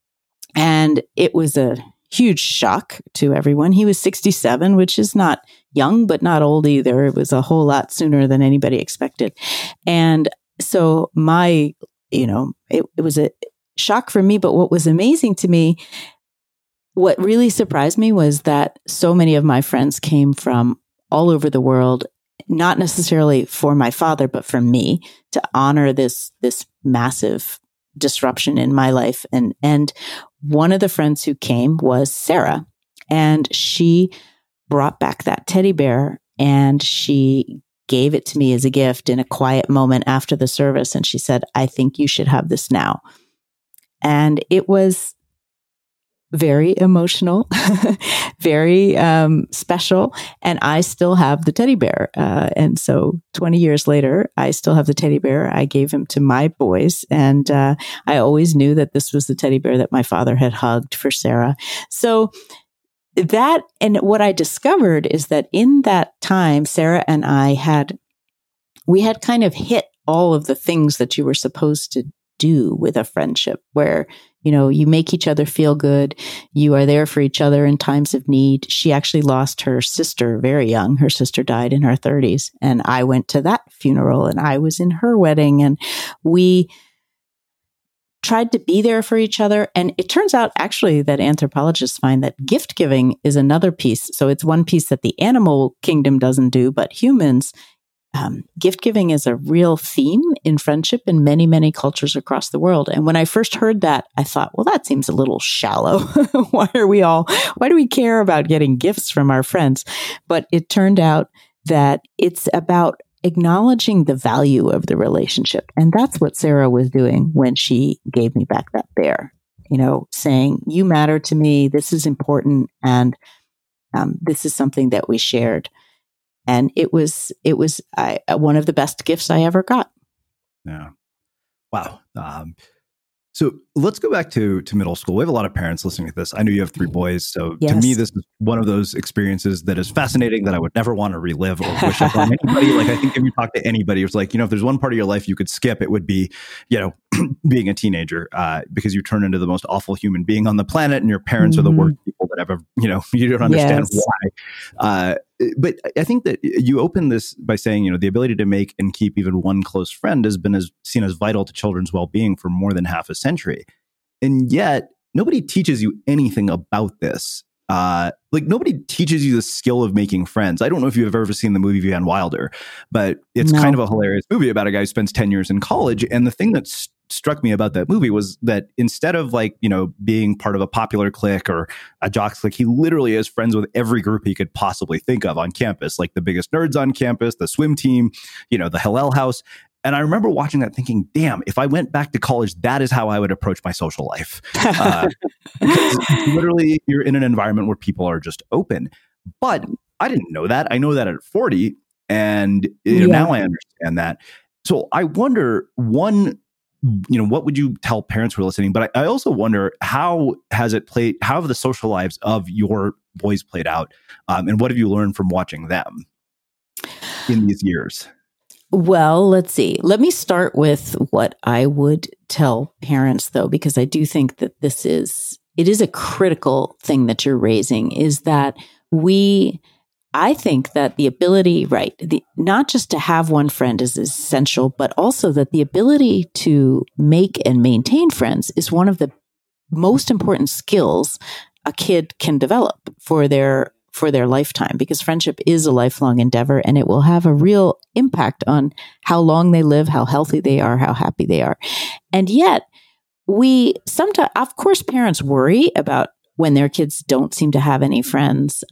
it was a huge shock to everyone. He was 67, which is not young, but not old either. It was a whole lot sooner than anybody expected. And so it was a shock for me. But what was amazing to me, what really surprised me, was that so many of my friends came from all over the world, not necessarily for my father, but for me, to honor this massive disruption in my life. And one of the friends who came was Sarah, and she brought back that teddy bear, and she gave it to me as a gift in a quiet moment after the service. And she said, I think you should have this now. And it was very emotional, very special. And I still have the teddy bear. And so 20 years later, I still have the teddy bear. I gave him to my boys. And I always knew that this was the teddy bear that my father had hugged for Sarah. So that, and what I discovered is that in that time, Sarah and I had kind of hit all of the things that you were supposed to do with a friendship, where, you make each other feel good. You are there for each other in times of need. She actually lost her sister very young. Her sister died in her 30s. And I went to that funeral, and I was in her wedding, and we tried to be there for each other. And it turns out actually that anthropologists find that gift giving is another piece. So it's one piece that the animal kingdom doesn't do, but humans, gift giving is a real theme in friendship in many, many cultures across the world. And when I first heard that, I thought, well, that seems a little shallow. Why do we care about getting gifts from our friends? But it turned out that it's about acknowledging the value of the relationship. And that's what Sarah was doing when she gave me back that bear, saying, you matter to me. This is important. And this is something that we shared. And it was one of the best gifts I ever got. Yeah. Wow. So let's go back to middle school. We have a lot of parents listening to this. I know you have 3 boys. So yes. To me, this is one of those experiences that is fascinating that I would never want to relive or wish upon anybody. Like, I think if you talk to anybody, it's like, if there's one part of your life you could skip, it would be, being a teenager, because you turn into the most awful human being on the planet, and your parents are the worst people that ever, you don't understand why. but I think that you open this by saying, the ability to make and keep even one close friend has been seen as vital to children's well-being for more than half a century. And yet nobody teaches you anything about this. Nobody teaches you the skill of making friends. I don't know if you've ever seen the movie Van Wilder, but it's kind of a hilarious movie about a guy who spends 10 years in college. And the thing that struck me about that movie was that instead of being part of a popular clique or a jocks clique, he literally is friends with every group he could possibly think of on campus, like the biggest nerds on campus, the swim team, the Hillel House. And I remember watching that thinking, damn, if I went back to college, that is how I would approach my social life. Literally, you're in an environment where people are just open. But I didn't know that. I know that at 40. And now I understand that. So I wonder, what would you tell parents who are listening? But I also wonder, how have the social lives of your boys played out? And what have you learned from watching them in these years? Well, let's see. Let me start with what I would tell parents, though, because I do think that it is a critical thing that you're raising, is that I think that the ability, not just to have one friend is essential, but also that the ability to make and maintain friends is one of the most important skills a kid can develop for their lifetime, because friendship is a lifelong endeavor and it will have a real impact on how long they live, how healthy they are, how happy they are. And yet sometimes, of course, parents worry about when their kids don't seem to have any friends,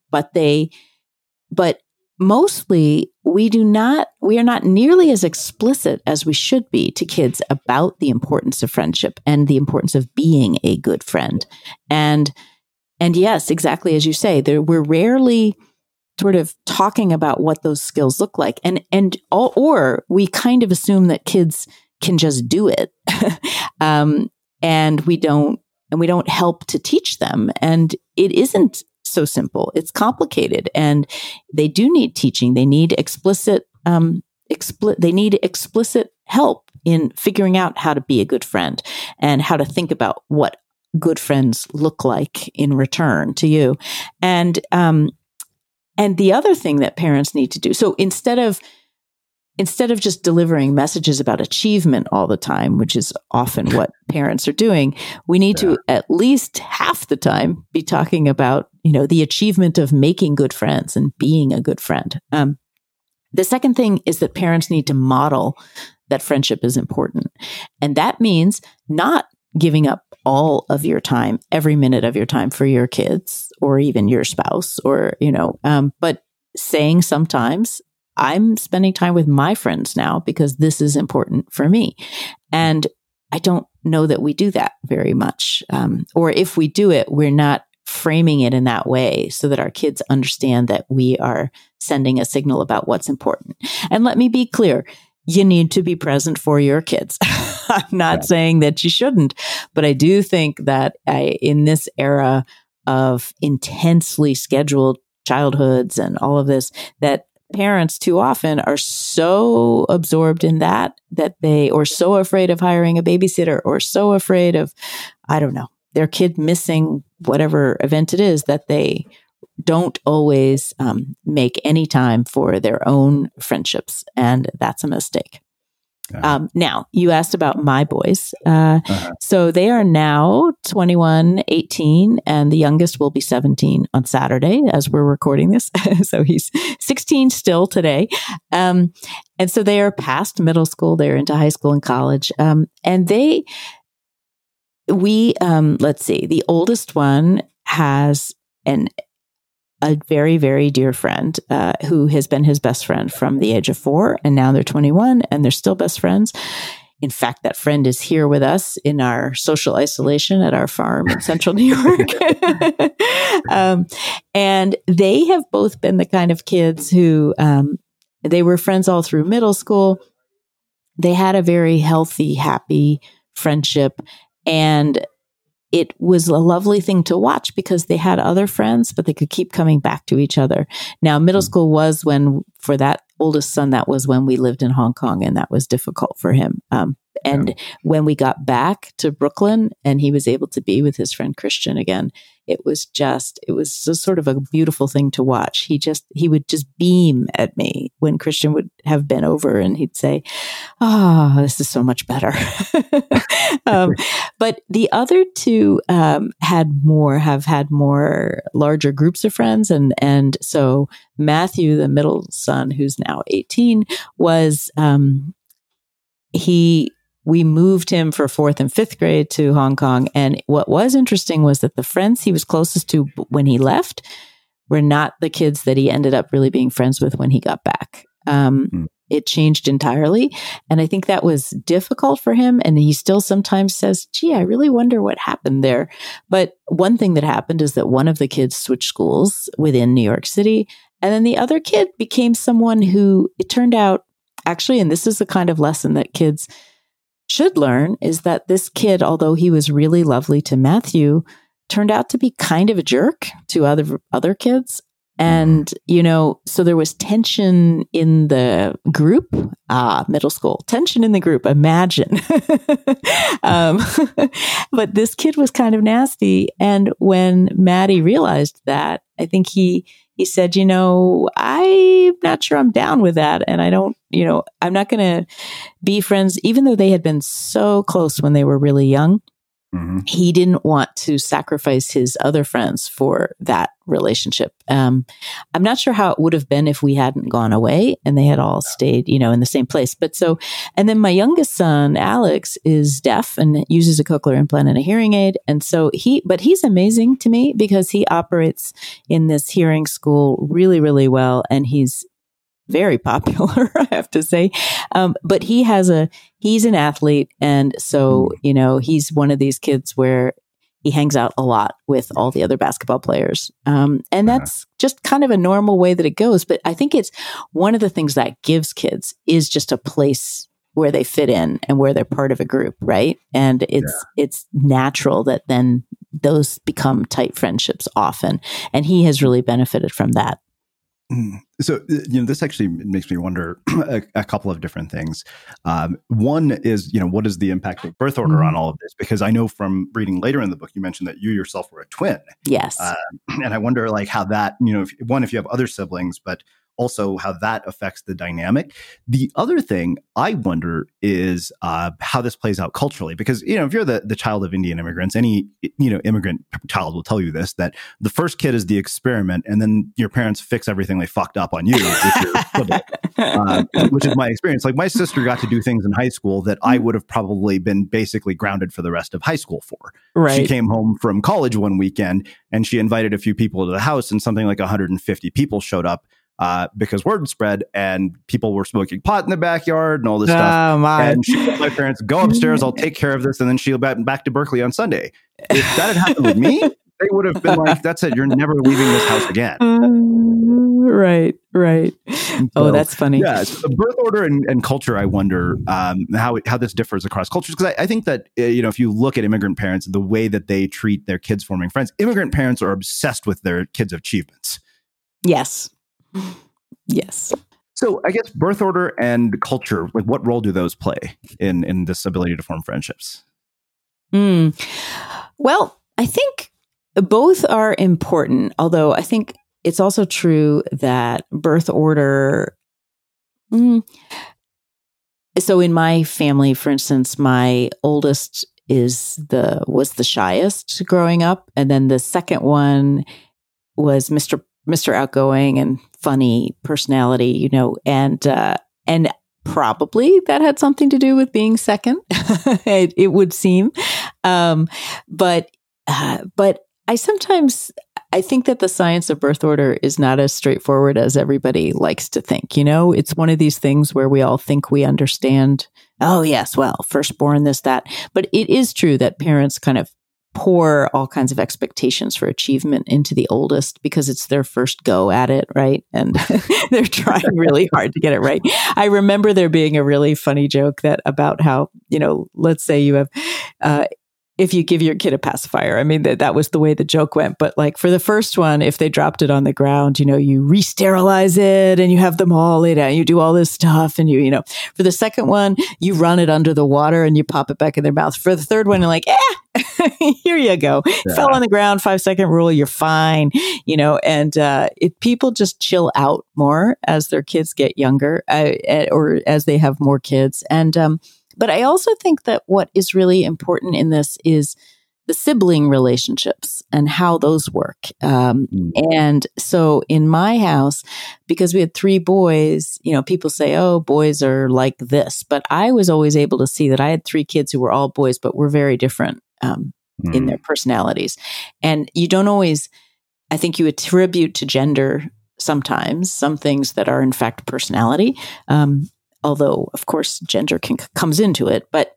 but mostly we are not nearly as explicit as we should be to kids about the importance of friendship and the importance of being a good friend. And yes, exactly as you say, we're rarely sort of talking about what those skills look like, or we kind of assume that kids can just do it, and we don't help to teach them. And it isn't so simple. It's complicated, and they do need teaching. They need explicit help in figuring out how to be a good friend and how to think about what good friends look like in return to you. And the other thing that parents need to do, so instead of just delivering messages about achievement all the time, which is often what parents are doing, we need to at least half the time be talking about, the achievement of making good friends and being a good friend. The second thing is that parents need to model that friendship is important. And that means not giving up all of your time, every minute of your time for your kids or even your spouse, or, but saying sometimes, I'm spending time with my friends now because this is important for me. And I don't know that we do that very much. Or if we do it, we're not framing it in that way so that our kids understand that we are sending a signal about what's important. And let me be clear, you need to be present for your kids. I'm not saying that you shouldn't, but I do think that in this era of intensely scheduled childhoods and all of this, that parents too often are so absorbed in that or so afraid of hiring a babysitter or so afraid of, their kid missing whatever event it is, that they don't always make any time for their own friendships. And that's a mistake. Now, you asked about my boys. So they are now 21, 18, and the youngest will be 17 on Saturday as we're recording this. So he's 16 still today. And so they are past middle school. They're into high school and college. And let's see, the oldest one has a very, very dear friend who has been his best friend from the age of 4, and now they're 21 and they're still best friends. In fact, that friend is here with us in our social isolation at our farm in central New York. And they have both been the kind of kids who they were friends all through middle school. They had a very healthy, happy friendship, and it was a lovely thing to watch because they had other friends, but they could keep coming back to each other. Now, middle school was when, for that oldest son, that was when we lived in Hong Kong, and that was difficult for him. And when we got back to Brooklyn and he was able to be with his friend Christian again, it was sort of a beautiful thing to watch. He would just beam at me when Christian would have been over and he'd say, this is so much better. But the other two have had more larger groups of friends. And so Matthew, the middle son, who's now 18, was, we moved him for 4th and 5th grade to Hong Kong. And what was interesting was that the friends he was closest to when he left were not the kids that he ended up really being friends with when he got back. It changed entirely. And I think that was difficult for him. And he still sometimes says, gee, I really wonder what happened there. But one thing that happened is that one of the kids switched schools within New York City. And then the other kid became someone who, it turned out, actually, and this is the kind of lesson that kids should learn, is that this kid, although he was really lovely to Matthew, turned out to be kind of a jerk to other kids. And, so there was tension in the group, middle school, tension in the group, imagine. But this kid was kind of nasty. And when Maddie realized that, I think he said, I'm not sure I'm down with that. And I don't, I'm not going to be friends, even though they had been so close when they were really young. Mm-hmm. He didn't want to sacrifice his other friends for that relationship. I'm not sure how it would have been if we hadn't gone away and they had all stayed, in the same place. And then my youngest son, Alex, is deaf and uses a cochlear implant and a hearing aid. And so he's amazing to me because he operates in this hearing school really, really well. And he's very popular, I have to say. But he's an athlete. And so, he's one of these kids where he hangs out a lot with all the other basketball players. And that's just kind of a normal way that it goes. But I think it's one of the things that gives kids is just a place where they fit in and where they're part of a group, right? And it's natural that then those become tight friendships often. And he has really benefited from that. So, this actually makes me wonder a couple of different things. One is, what is the impact of birth order on all of this? Because I know from reading later in the book, you mentioned that you yourself were a twin. Yes. And I wonder how that, if you have other siblings, but also how that affects the dynamic. The other thing I wonder is how this plays out culturally, because, if you're the child of Indian immigrants, any, immigrant child will tell you this, that the first kid is the experiment and then your parents fix everything they fucked up on you, which is my experience. Like my sister got to do things in high school that I would have probably been basically grounded for the rest of high school for. Right. She came home from college one weekend and she invited a few people to the house and something like 150 people showed up. Because word spread and people were smoking pot in the backyard and all this stuff. And she told my parents, go upstairs, I'll take care of this. And then she'll be back to Berkeley on Sunday. If that had happened with me, they would have been like, that's it. You're never leaving this house again. Right. So, that's funny. Yeah. So the birth order and culture, I wonder how this differs across cultures. Because I think that, if you look at immigrant parents, the way that they treat their kids forming friends, immigrant parents are obsessed with their kids' achievements. Yes. So I guess birth order and culture, like what role do those play in this ability to form friendships? Well, I think both are important, although I think it's also true that birth order. So in my family, for instance, my oldest was the shyest growing up. And then the second one was Mr. Outgoing and funny personality, and probably that had something to do with being second. it would seem, but I think that the science of birth order is not as straightforward as everybody likes to think. It's one of these things where we all think we understand. Oh yes, well, firstborn, this, that, but it is true that parents kind of pour all kinds of expectations for achievement into the oldest because it's their first go at it, right? And they're trying really hard to get it right. I remember there being a really funny joke about how, let's say you have if you give your kid a pacifier. I mean, that was the way the joke went. But like for the first one, if they dropped it on the ground, you re-sterilize it and you have them all lay down. You do all this stuff. And for the second one, you run it under the water and you pop it back in their mouth. For the third one, you're like, here you go. Yeah. Fell on the ground, 5-second rule, you're fine. And people just chill out more as their kids get younger or as they have more kids. And, but I also think that what is really important in this is the sibling relationships and how those work. And so in my house, because we had 3 boys, people say, oh, boys are like this. But I was always able to see that I had 3 kids who were all boys, but were very different in their personalities. And you don't always, I think you attribute to gender sometimes some things that are in fact personality. Although, of course, gender comes into it. But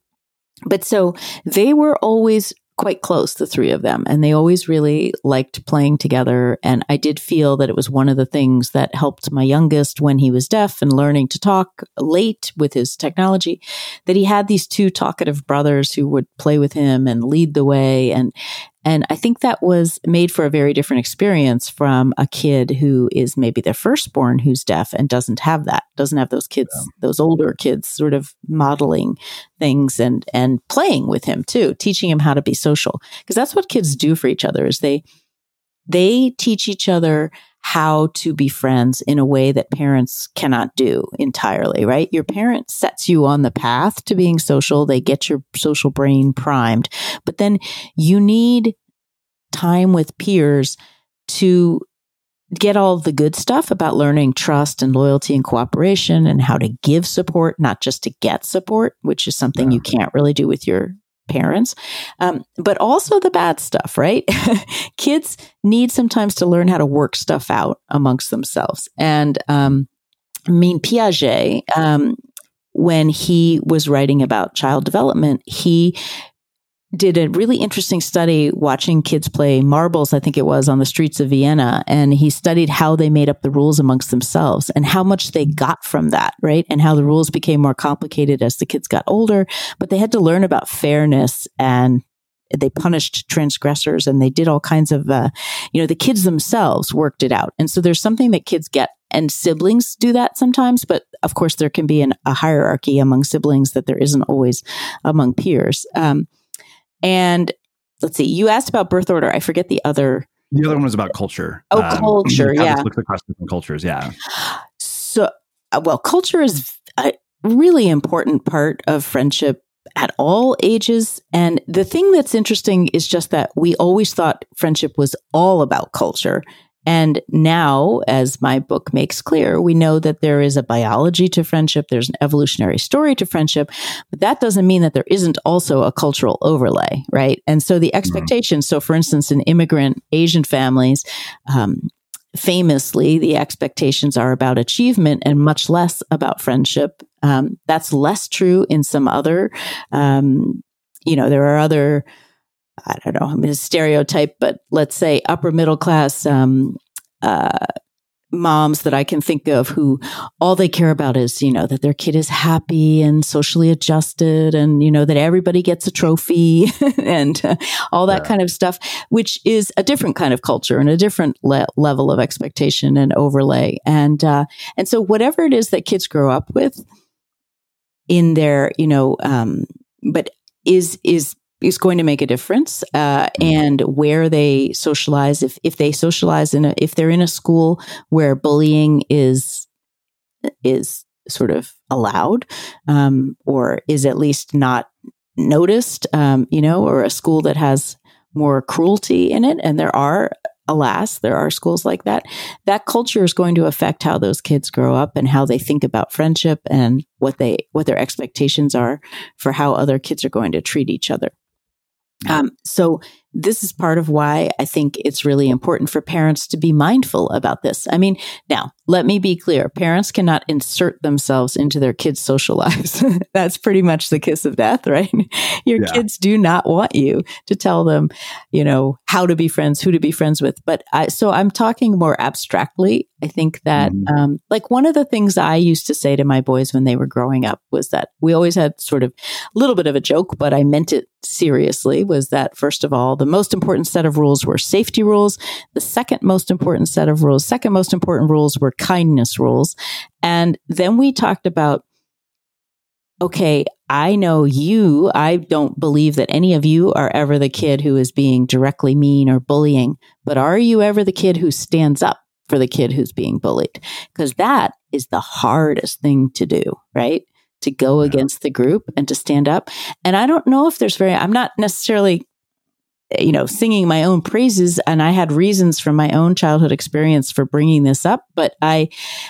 so they were always quite close, the 3 of them, and they always really liked playing together. And I did feel that it was one of the things that helped my youngest when he was deaf and learning to talk late with his technology, that he had these 2 talkative brothers who would play with him and lead the way. And I think that was made for a very different experience from a kid who is maybe their firstborn who's deaf and doesn't have those kids, those older kids sort of modeling things and playing with him too, teaching him how to be social. Because that's what kids do for each other is they teach each other how to be friends in a way that parents cannot do entirely, right? Your parent sets you on the path to being social. They get your social brain primed, but then you need time with peers to get all the good stuff about learning trust and loyalty and cooperation and how to give support, not just to get support, which is something you can't really do with your parents, but also the bad stuff, right? Kids need sometimes to learn how to work stuff out amongst themselves. And Piaget, when he was writing about child development, he did a really interesting study watching kids play marbles, I think it was, on the streets of Vienna. And he studied how they made up the rules amongst themselves and how much they got from that, right? And how the rules became more complicated as the kids got older. But they had to learn about fairness, and they punished transgressors, and they did all kinds of, the kids themselves worked it out. And so there's something that kids get, and siblings do that sometimes. But of course, there can be a hierarchy among siblings that there isn't always among peers. And let's see, you asked about birth order. I forget the other. The other one was about culture. Oh, culture. Yeah. This looks across different cultures. Yeah. So, culture is a really important part of friendship at all ages. And the thing that's interesting is just that we always thought friendship was all about culture. And now, as my book makes clear, we know that there is a biology to friendship. There's an evolutionary story to friendship, but that doesn't mean that there isn't also a cultural overlay, right? And so the expectations, so for instance, in immigrant Asian families, famously, the expectations are about achievement and much less about friendship. That's less true in some other, there are other, I don't know, I'm going to stereotype, but let's say upper middle class moms that I can think of who all they care about is, that their kid is happy and socially adjusted and, that everybody gets a trophy and all that kind of stuff, which is a different kind of culture and a different level of expectation and overlay. And so whatever it is that kids grow up with in their, but is going to make a difference, and where they socialize. If they socialize if they're in a school where bullying is sort of allowed, or is at least not noticed, or a school that has more cruelty in it, and there are schools like that, that culture is going to affect how those kids grow up and how they think about friendship and what their expectations are for how other kids are going to treat each other. So this is part of why I think it's really important for parents to be mindful about this. I mean, now, let me be clear. Parents cannot insert themselves into their kids' social lives. That's pretty much the kiss of death, right? Your kids do not want you to tell them, how to be friends, who to be friends with. But so I'm talking more abstractly. I think that, like one of the things I used to say to my boys when they were growing up was that we always had sort of a little bit of a joke, but I meant it seriously, was that first of all, the most important set of rules were safety rules. The second most important rules were kindness rules. And then we talked about, okay, I know you, I don't believe that any of you are ever the kid who is being directly mean or bullying, but are you ever the kid who stands up for the kid who's being bullied? Because that is the hardest thing to do, right? To go against the group and to stand up. And I don't know if I'm not necessarily, singing my own praises, and I had reasons from my own childhood experience for bringing this up, but I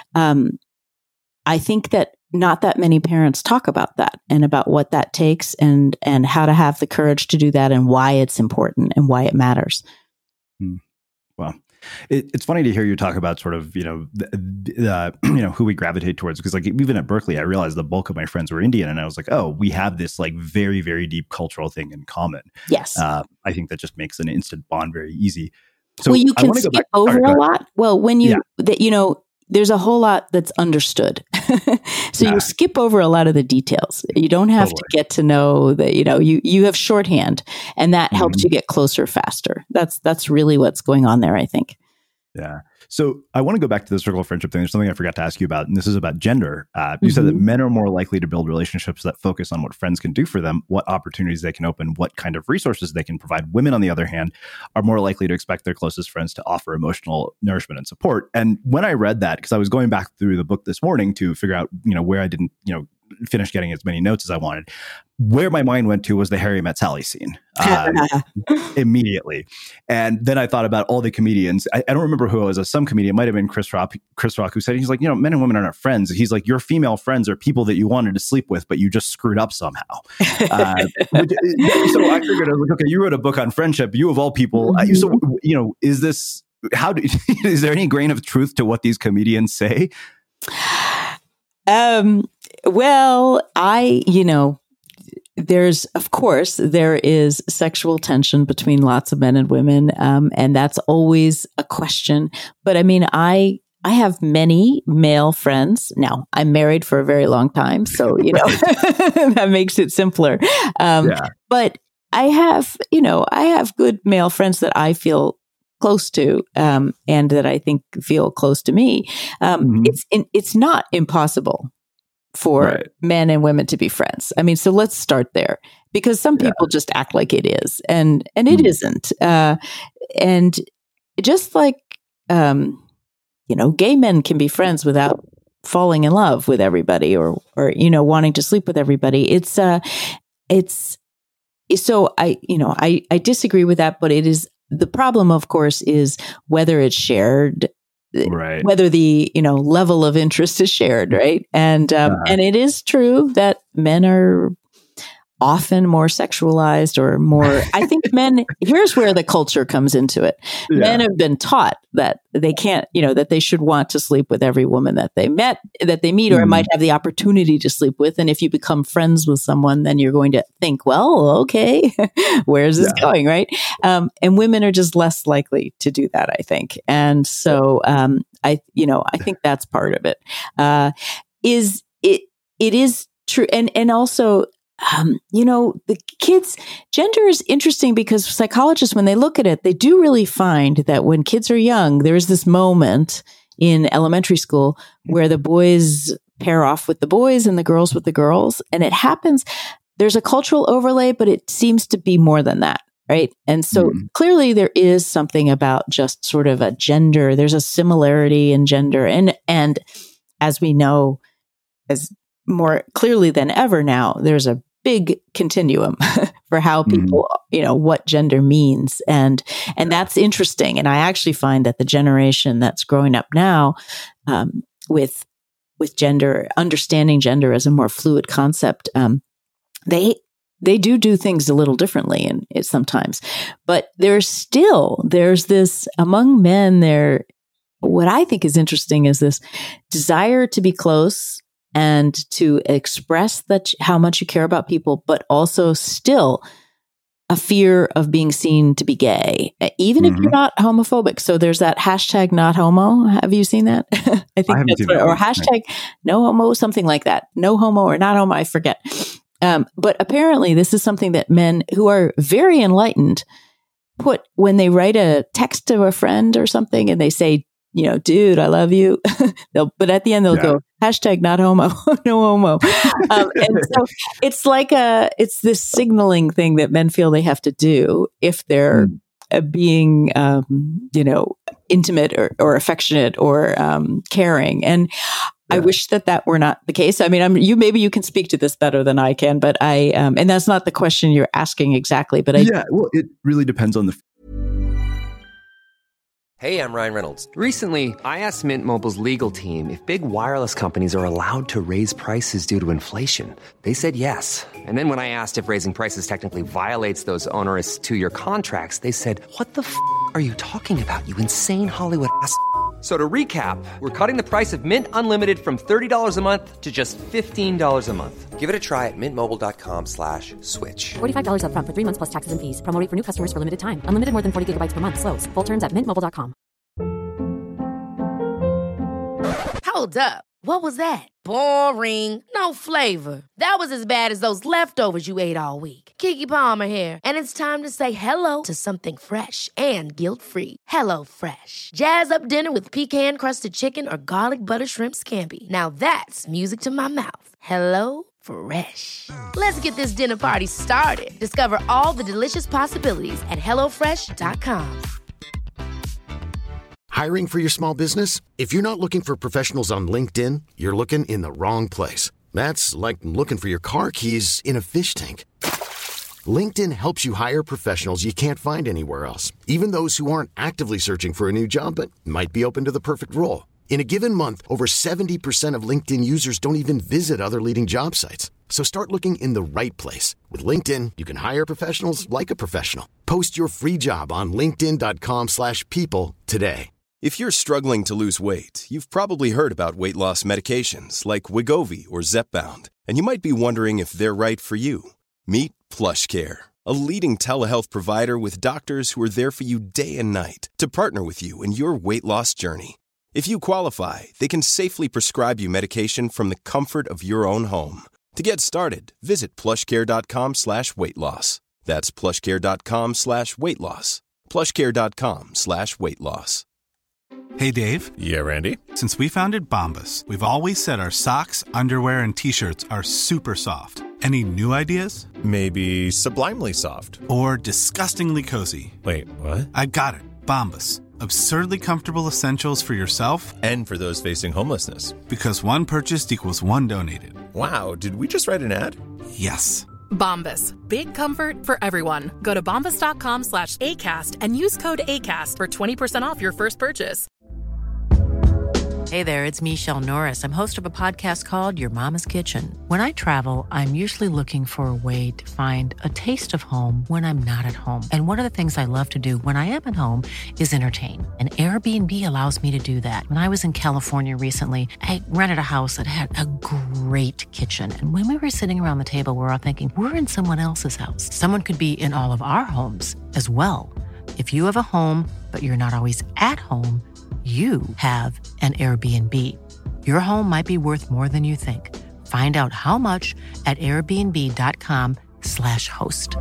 think that not that many parents talk about that and about what that takes and how to have the courage to do that and why it's important and why it matters. Wow. It's funny to hear you talk about sort of, who we gravitate towards, because like even at Berkeley, I realized the bulk of my friends were Indian, and I was like, oh, we have this like very, very deep cultural thing in common. Yes. I think that just makes an instant bond very easy. So you can skip over a lot. Well, when there's a whole lot that's understood. So you skip over a lot of the details. You don't have to get to know that, you have shorthand, and that helps you get closer faster. That's really what's going on there, I think. Yeah. So I want to go back to the circle of friendship thing. There's something I forgot to ask you about, and this is about gender. You said that men are more likely to build relationships that focus on what friends can do for them, what opportunities they can open, what kind of resources they can provide. Women, on the other hand, are more likely to expect their closest friends to offer emotional nourishment and support. And when I read that, because I was going back through the book this morning to figure out, where I didn't, finish getting as many notes as I wanted, where my mind went to was the Harry Met Sally scene immediately. And then I thought about all the comedians. I don't remember who it was. Some comedian, might have been Chris Rock, who said, he's like, men and women are not friends. He's like, your female friends are people that you wanted to sleep with, but you just screwed up somehow. So I figured, I was like, okay, you wrote a book on friendship. You of all people. So, is this, is there any grain of truth to what these comedians say? Well, there is sexual tension between lots of men and women. And that's always a question. But I mean, I have many male friends. Now, I'm married for a very long time, so, that makes it simpler. But I have good male friends that I feel close to, and that I think feel close to me. It's not impossible for men and women to be friends. I mean, so let's start there, because some people just act like it is, and it isn't. And just like, gay men can be friends without falling in love with everybody or wanting to sleep with everybody. So I disagree with that, but it is, the problem, of course, is whether it's shared, whether the level of interest is shared, right? And it is true that men are often more sexualized or more. I think men. Here's where the culture comes into it. Men have been taught that they can't, that they should want to sleep with every woman that they meet, or might have the opportunity to sleep with. And if you become friends with someone, then you're going to think, well, okay, where's this going, right? And women are just less likely to do that, I think. And so, I think that's part of it. It is true, and also. The kids' gender is interesting because psychologists, when they look at it, they do really find that when kids are young, there is this moment in elementary school where the boys pair off with the boys and the girls with the girls. And it happens, there's a cultural overlay, but it seems to be more than that. Right. And so clearly there is something about just sort of a gender. There's a similarity in gender. And as we know, as more clearly than ever now, there's a big continuum for how people, what gender means. And that's interesting. And I actually find that the generation that's growing up now, with gender, understanding gender as a more fluid concept, they they do things a little differently and sometimes. But there's this among men what I think is interesting is this desire to be close and to express how much you care about people, but also still a fear of being seen to be gay, even if you're not homophobic. So there's that hashtag not homo. Have you seen that? I think that's right. Or hashtag no homo, something like that. No homo or not homo, I forget. But apparently this is something that men who are very enlightened put when they write a text to a friend or something and they say, dude, I love you. But at the end they'll go, hashtag not homo, no homo. And so it's like it's this signaling thing that men feel they have to do if they're being, intimate or affectionate or caring. And I wish that were not the case. I mean, maybe you can speak to this better than I can, but and that's not the question you're asking exactly. But well, it really depends on the. Hey, I'm Ryan Reynolds. Recently, I asked Mint Mobile's legal team if big wireless companies are allowed to raise prices due to inflation. They said yes. And then when I asked if raising prices technically violates those onerous 2-year contracts, they said, "What the f*** are you talking about, you insane Hollywood ass?" So to recap, we're cutting the price of Mint Unlimited from $30 a month to just $15 a month. Give it a try at mintmobile.com/switch. $45 up front for 3 months plus taxes and fees. Promo rate for new customers for limited time. Unlimited more than 40 gigabytes per month. Slows full terms at mintmobile.com. Hold up. What was that? Boring. No flavor. That was as bad as those leftovers you ate all week. Keke Palmer here. And it's time to say hello to something fresh and guilt-free. Hello Fresh. Jazz up dinner with pecan-crusted chicken or garlic butter shrimp scampi. Now that's music to my mouth. Hello Fresh. Let's get this dinner party started. Discover all the delicious possibilities at HelloFresh.com. Hiring for your small business? If you're not looking for professionals on LinkedIn, you're looking in the wrong place. That's like looking for your car keys in a fish tank. LinkedIn helps you hire professionals you can't find anywhere else, even those who aren't actively searching for a new job but might be open to the perfect role. In a given month, over 70% of LinkedIn users don't even visit other leading job sites. So start looking in the right place. With LinkedIn, you can hire professionals like a professional. Post your free job on linkedin.com/people today. If you're struggling to lose weight, you've probably heard about weight loss medications like Wegovy or Zepbound, and you might be wondering if they're right for you. Meet PlushCare, a leading telehealth provider with doctors who are there for you day and night to partner with you in your weight loss journey. If you qualify, they can safely prescribe you medication from the comfort of your own home. To get started, visit plushcare.com/weight-loss. That's plushcare.com/weight-loss. plushcare.com/weight-loss. Hey, Dave. Yeah, Randy. Since we founded Bombas, we've always said our socks, underwear, and T-shirts are super soft. Any new ideas? Maybe sublimely soft. Or disgustingly cozy. Wait, what? I got it. Bombas. Absurdly comfortable essentials for yourself and for those facing homelessness. Because one purchased equals one donated. Wow, did we just write an ad? Yes. Bombas. Big comfort for everyone. Go to bombas.com/ACAST and use code ACAST for 20% off your first purchase. Hey there, it's Michelle Norris. I'm host of a podcast called Your Mama's Kitchen. When I travel, I'm usually looking for a way to find a taste of home when I'm not at home. And one of the things I love to do when I am at home is entertain. And Airbnb allows me to do that. When I was in California recently, I rented a house that had a great kitchen. And when we were sitting around the table, we were all thinking, we're in someone else's house. Someone could be in all of our homes as well. If you have a home, but you're not always at home, you have an Airbnb. Your home might be worth more than you think. Find out how much at airbnb.com/host.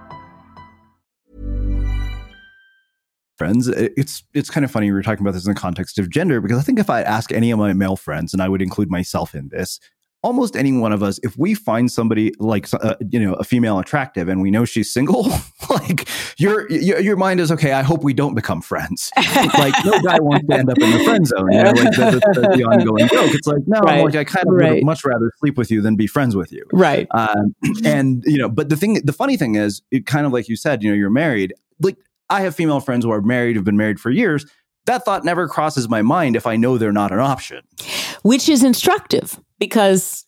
Friends, it's kind of funny we were talking about this in the context of gender, because I think if I ask any of my male friends, and I would include myself in this, almost any one of us, if we find somebody like a female attractive and we know she's single, like your mind is, okay, I hope we don't become friends. Like no guy wants to end up in the friend zone. You know, like that's the ongoing joke. It's like, no, right. Like I kind of would much rather sleep with you than be friends with you. Right. And but the funny thing is, it kind of like you said, you're married. Like I have female friends who are married, have been married for years. That thought never crosses my mind if I know they're not an option. Which is instructive, because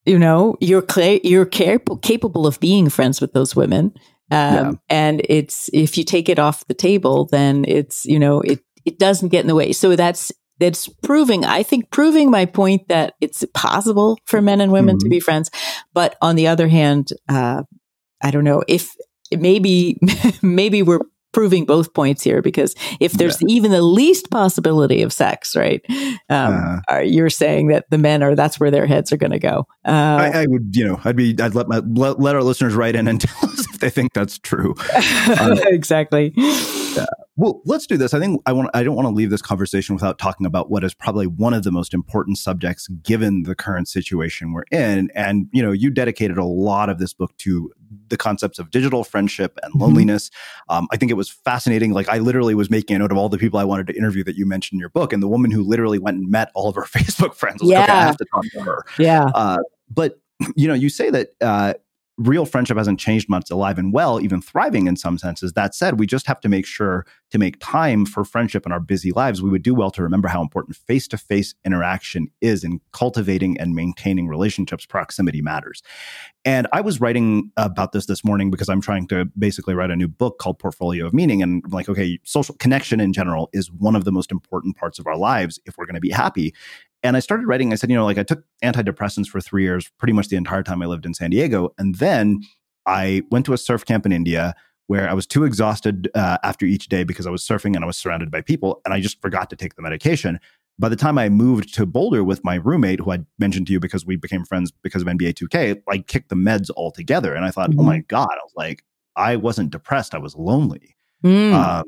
you know, you're capable of being friends with those women. And it's, if you take it off the table, then it's, you know, it doesn't get in the way. So that's proving my point that it's possible for men and women to be friends. But on the other hand, I don't know if maybe we're proving both points here, because if there's even the least possibility of sex, right? You're saying that the men that's where their heads are going to go. I would, you know, I'd let our listeners write in and tell us if they think that's true. Exactly. Well, let's do this. I don't want to leave this conversation without talking about what is probably one of the most important subjects given the current situation we're in. And, you know, you dedicated a lot of this book to the concepts of digital friendship and loneliness. I think it was fascinating. Like, I literally was making a note of all the people I wanted to interview that you mentioned in your book, and the woman who literally went and met all of her Facebook friends. I was like, okay, I have to talk to her. Yeah. But, you know, you say that real friendship hasn't changed much, alive and well, even thriving in some senses. That said, we just have to make sure to make time for friendship in our busy lives. We would do well to remember how important face-to-face interaction is in cultivating and maintaining relationships. Proximity matters. And I was writing about this morning because I'm trying to basically write a new book called Portfolio of Meaning. And I'm like, okay, social connection in general is one of the most important parts of our lives if we're going to be happy. And I started writing, I said, you know, like, I took antidepressants for 3 years, pretty much the entire time I lived in San Diego. And then I went to a surf camp in India where I was too exhausted after each day because I was surfing and I was surrounded by people, and I just forgot to take the medication. By the time I moved to Boulder with my roommate, who I mentioned to you because we became friends because of NBA 2K, I kicked the meds altogether. And I thought, oh my God, I was like, I wasn't depressed, I was lonely. But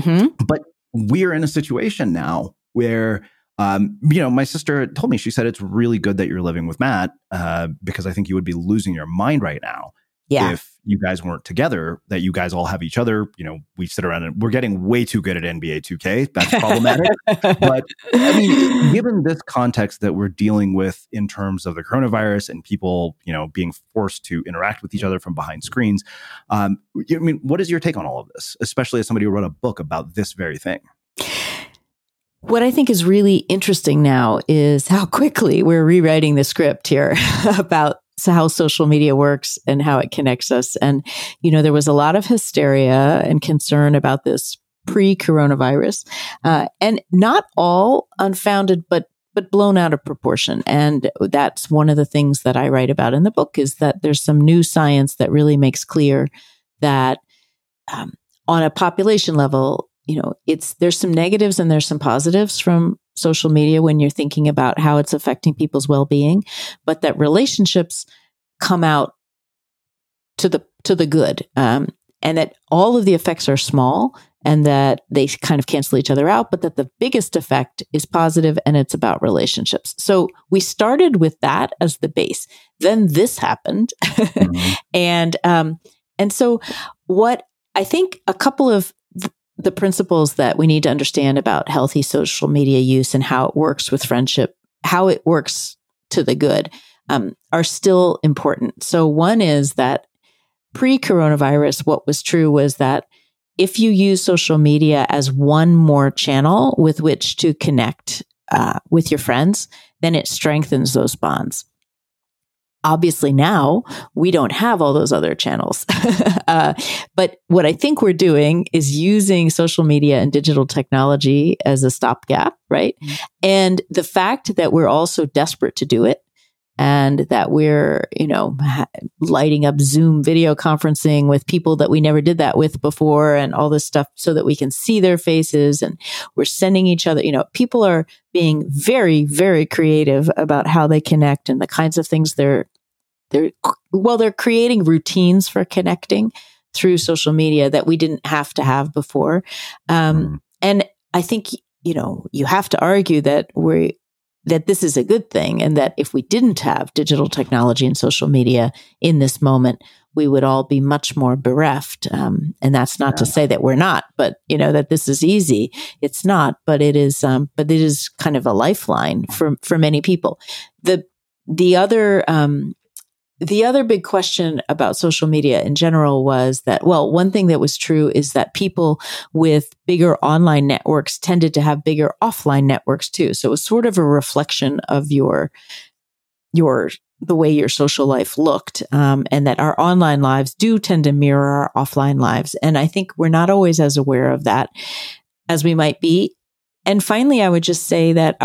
we're in a situation now where you know, my sister told me, she said, it's really good that you're living with Matt because I think you would be losing your mind right now if you guys weren't together, that you guys all have each other. You know, we sit around and we're getting way too good at NBA 2K. That's problematic. But I mean, given this context that we're dealing with in terms of the coronavirus and people, you know, being forced to interact with each other from behind screens, I mean, what is your take on all of this, especially as somebody who wrote a book about this very thing? What I think is really interesting now is how quickly we're rewriting the script here about how social media works and how it connects us. And, you know, there was a lot of hysteria and concern about this pre-coronavirus, and not all unfounded, but blown out of proportion. And that's one of the things that I write about in the book, is that there's some new science that really makes clear that on a population level, you know, there's some negatives and there's some positives from social media when you're thinking about how it's affecting people's well-being, but that relationships come out to the good, and that all of the effects are small and that they kind of cancel each other out, but that the biggest effect is positive and it's about relationships. So we started with that as the base. Then this happened, and so what I think a couple of the principles that we need to understand about healthy social media use and how it works with friendship, how it works to the good, are still important. So one is that pre-coronavirus, what was true was that if you use social media as one more channel with which to connect with your friends, then it strengthens those bonds. Obviously now we don't have all those other channels. But what I think we're doing is using social media and digital technology as a stopgap, right? And the fact that we're also desperate to do it, and that we're, you know, lighting up Zoom video conferencing with people that we never did that with before, and all this stuff so that we can see their faces, and we're sending each other, you know, people are being very, very creative about how they connect and the kinds of things they're creating routines for connecting through social media that we didn't have to have before. And I think, you know, you have to argue that this is a good thing, and that if we didn't have digital technology and social media in this moment, we would all be much more bereft. And that's not to say that we're not, but, you know, that this is easy. It's not, but it is kind of a lifeline for many people. The other big question about social media in general was that, well, one thing that was true is that people with bigger online networks tended to have bigger offline networks too. So it was sort of a reflection of your the way your social life looked, and that our online lives do tend to mirror our offline lives. And I think we're not always as aware of that as we might be. And finally, I would just say that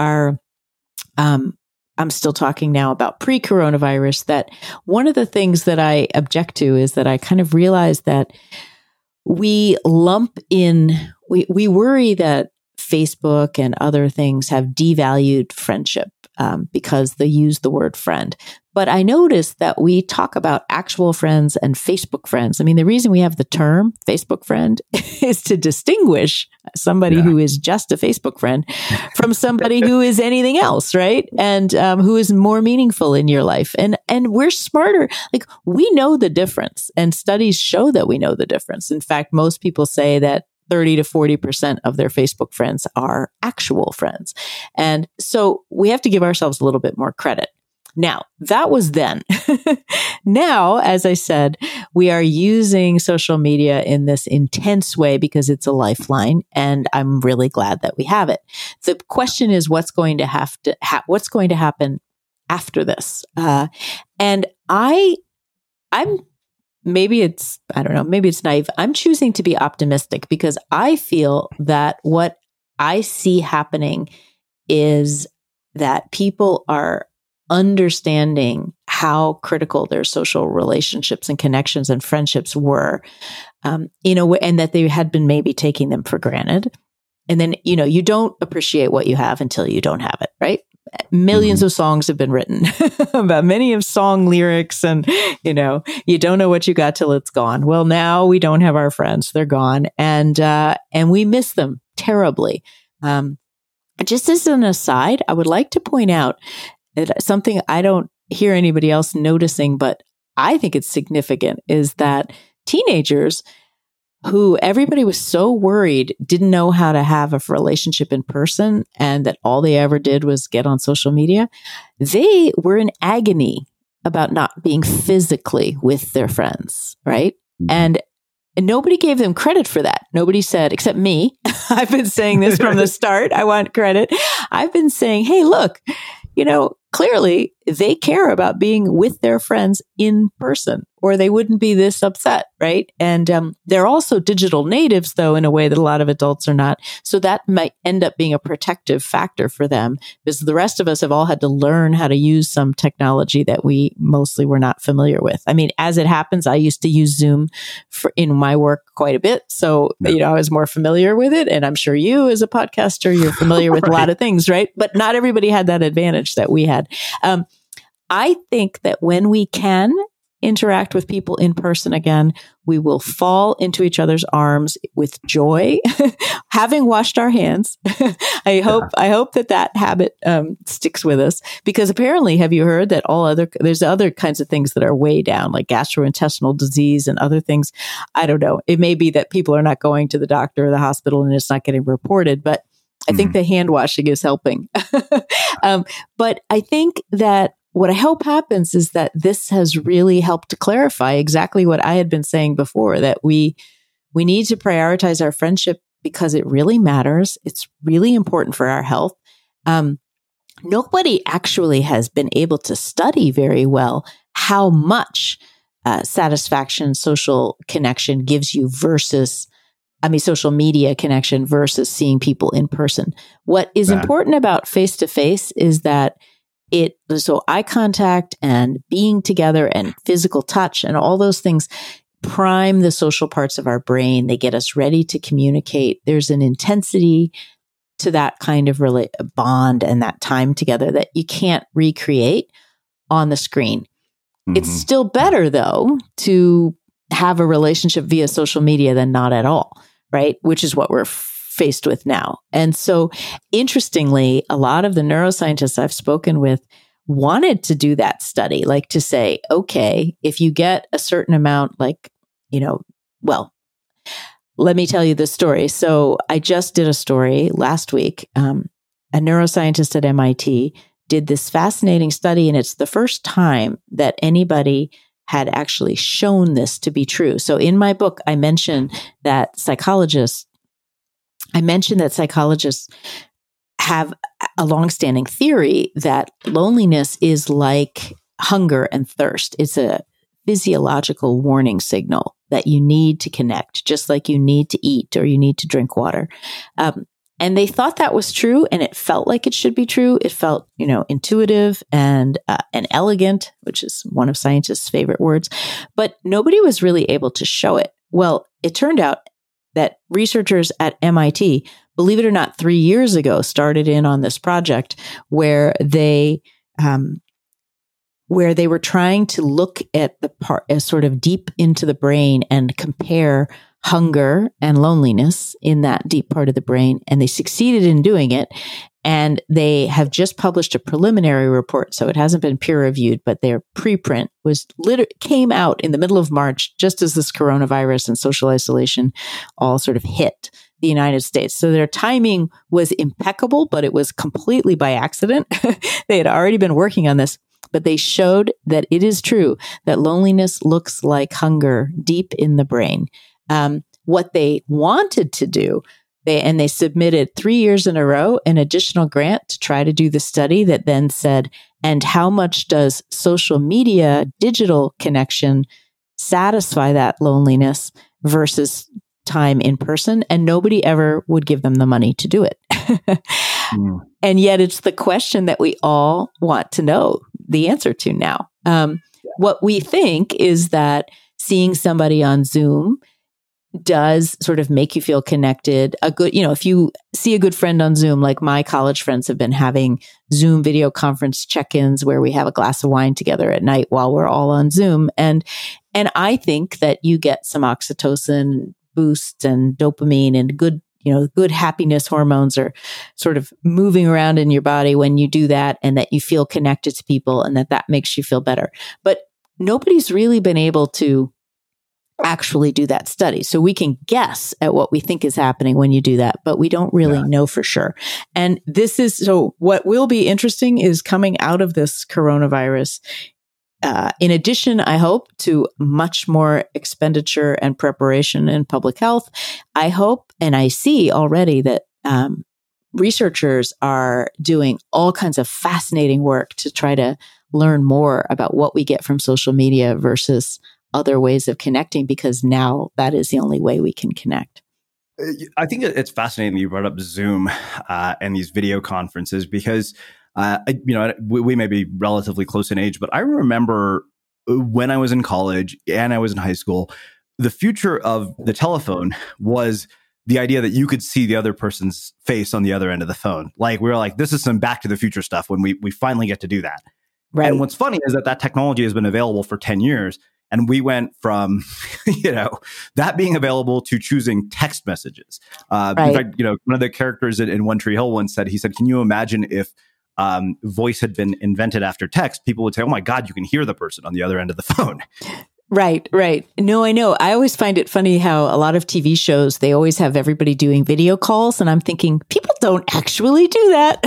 I'm still talking now about pre-coronavirus, that one of the things that I object to is that I kind of realize that we lump in, we worry that Facebook and other things have devalued friendship because they use the word friend. But I noticed that we talk about actual friends and Facebook friends. I mean, the reason we have the term Facebook friend is to distinguish somebody who is just a Facebook friend from somebody who is anything else, right? And who is more meaningful in your life. And we're smarter. Like, we know the difference, and studies show that we know the difference. In fact, most people say that 30 to 40% of their Facebook friends are actual friends. And so we have to give ourselves a little bit more credit. Now, that was then. Now, as I said, we are using social media in this intense way because it's a lifeline, and I'm really glad that we have it. The question is, what's going to happen after this? And I'm maybe it's naive. I'm choosing to be optimistic because I feel that what I see happening is that people are understanding how critical their social relationships and connections and friendships were, in a way, and that they had been maybe taking them for granted. And then, you don't appreciate what you have until you don't have it, right? Millions of songs have been written about many of song lyrics, and, you don't know what you got till it's gone. Well, now we don't have our friends. They're gone. And we miss them terribly. Just as an aside, I would like to point out something I don't hear anybody else noticing, but I think it's significant, is that teenagers who everybody was so worried didn't know how to have a relationship in person, and that all they ever did was get on social media, they were in agony about not being physically with their friends, right? And nobody gave them credit for that. Nobody said, except me. I've been saying this from the start. I want credit. I've been saying, hey, look, clearly they care about being with their friends in person, or they wouldn't be this upset, right? And they're also digital natives, though, in a way that a lot of adults are not. So that might end up being a protective factor for them, because the rest of us have all had to learn how to use some technology that we mostly were not familiar with. I mean, as it happens, I used to use Zoom in my work quite a bit. So, I was more familiar with it. And I'm sure you, as a podcaster, you're familiar with a lot of things, right? But not everybody had that advantage that we had. I think that when we can interact with people in person again, we will fall into each other's arms with joy, having washed our hands. I hope that habit sticks with us, because apparently, have you heard that there's other kinds of things that are way down, like gastrointestinal disease and other things. I don't know. It may be that people are not going to the doctor or the hospital and it's not getting reported, but I think the hand washing is helping. But I think that what I hope happens is that this has really helped to clarify exactly what I had been saying before, that we need to prioritize our friendship because it really matters. It's really important for our health. Nobody actually has been able to study very well how much satisfaction social connection gives you social media connection versus seeing people in person. What is important about face-to-face is that so eye contact and being together and physical touch and all those things prime the social parts of our brain. They get us ready to communicate. There's an intensity to that kind of bond and that time together that you can't recreate on the screen. It's still better, though, to have a relationship via social media than not at all, right? Which is what we're faced with now. And so, interestingly, a lot of the neuroscientists I've spoken with wanted to do that study, like to say, okay, if you get a certain amount, let me tell you this story. So I just did a story last week. A neuroscientist at MIT did this fascinating study, and it's the first time that anybody had actually shown this to be true. So in my book, I mentioned that psychologists have a longstanding theory that loneliness is like hunger and thirst. It's a physiological warning signal that you need to connect, just like you need to eat or you need to drink water. And they thought that was true, and it felt like it should be true. It felt, intuitive and elegant, which is one of scientists' favorite words. But nobody was really able to show it. Well, it turned out that researchers at MIT, believe it or not, 3 years ago, started in on this project where they were trying to look at the part as sort of deep into the brain and compare hunger and loneliness in that deep part of the brain. And they succeeded in doing it. And they have just published a preliminary report. So it hasn't been peer reviewed, but their preprint came out in the middle of March, just as this coronavirus and social isolation all sort of hit the United States. So their timing was impeccable, but it was completely by accident. They had already been working on this, but they showed that it is true that loneliness looks like hunger deep in the brain. What they wanted to do, they submitted 3 years in a row an additional grant to try to do the study that then said, and how much does social media, digital connection satisfy that loneliness versus time in person? And nobody ever would give them the money to do it. And yet it's the question that we all want to know the answer to now. What we think is that seeing somebody on Zoom does sort of make you feel connected. If you see a good friend on Zoom, like my college friends have been having Zoom video conference check-ins where we have a glass of wine together at night while we're all on Zoom. And I think that you get some oxytocin boosts and dopamine and good happiness hormones are sort of moving around in your body when you do that, and that you feel connected to people and that makes you feel better. But nobody's really been able to actually do that study. So we can guess at what we think is happening when you do that, but we don't really know for sure. And what will be interesting is coming out of this coronavirus. In addition, I hope, to much more expenditure and preparation in public health, I hope, and I see already that researchers are doing all kinds of fascinating work to try to learn more about what we get from social media versus other ways of connecting, because now that is the only way we can connect. I think it's fascinating that you brought up Zoom and these video conferences, because we may be relatively close in age, but I remember when I was in college and I was in high school, the future of the telephone was the idea that you could see the other person's face on the other end of the phone. Like, we were like, this is some Back to the Future stuff when we finally get to do that. Right. And what's funny is that technology has been available for 10 years. And we went from, that being available to choosing text messages. Right. In fact, one of the characters in One Tree Hill once said, can you imagine if voice had been invented after text? People would say, oh my God, you can hear the person on the other end of the phone. Right. No, I know. I always find it funny how a lot of TV shows, they always have everybody doing video calls. And I'm thinking, people don't actually do that.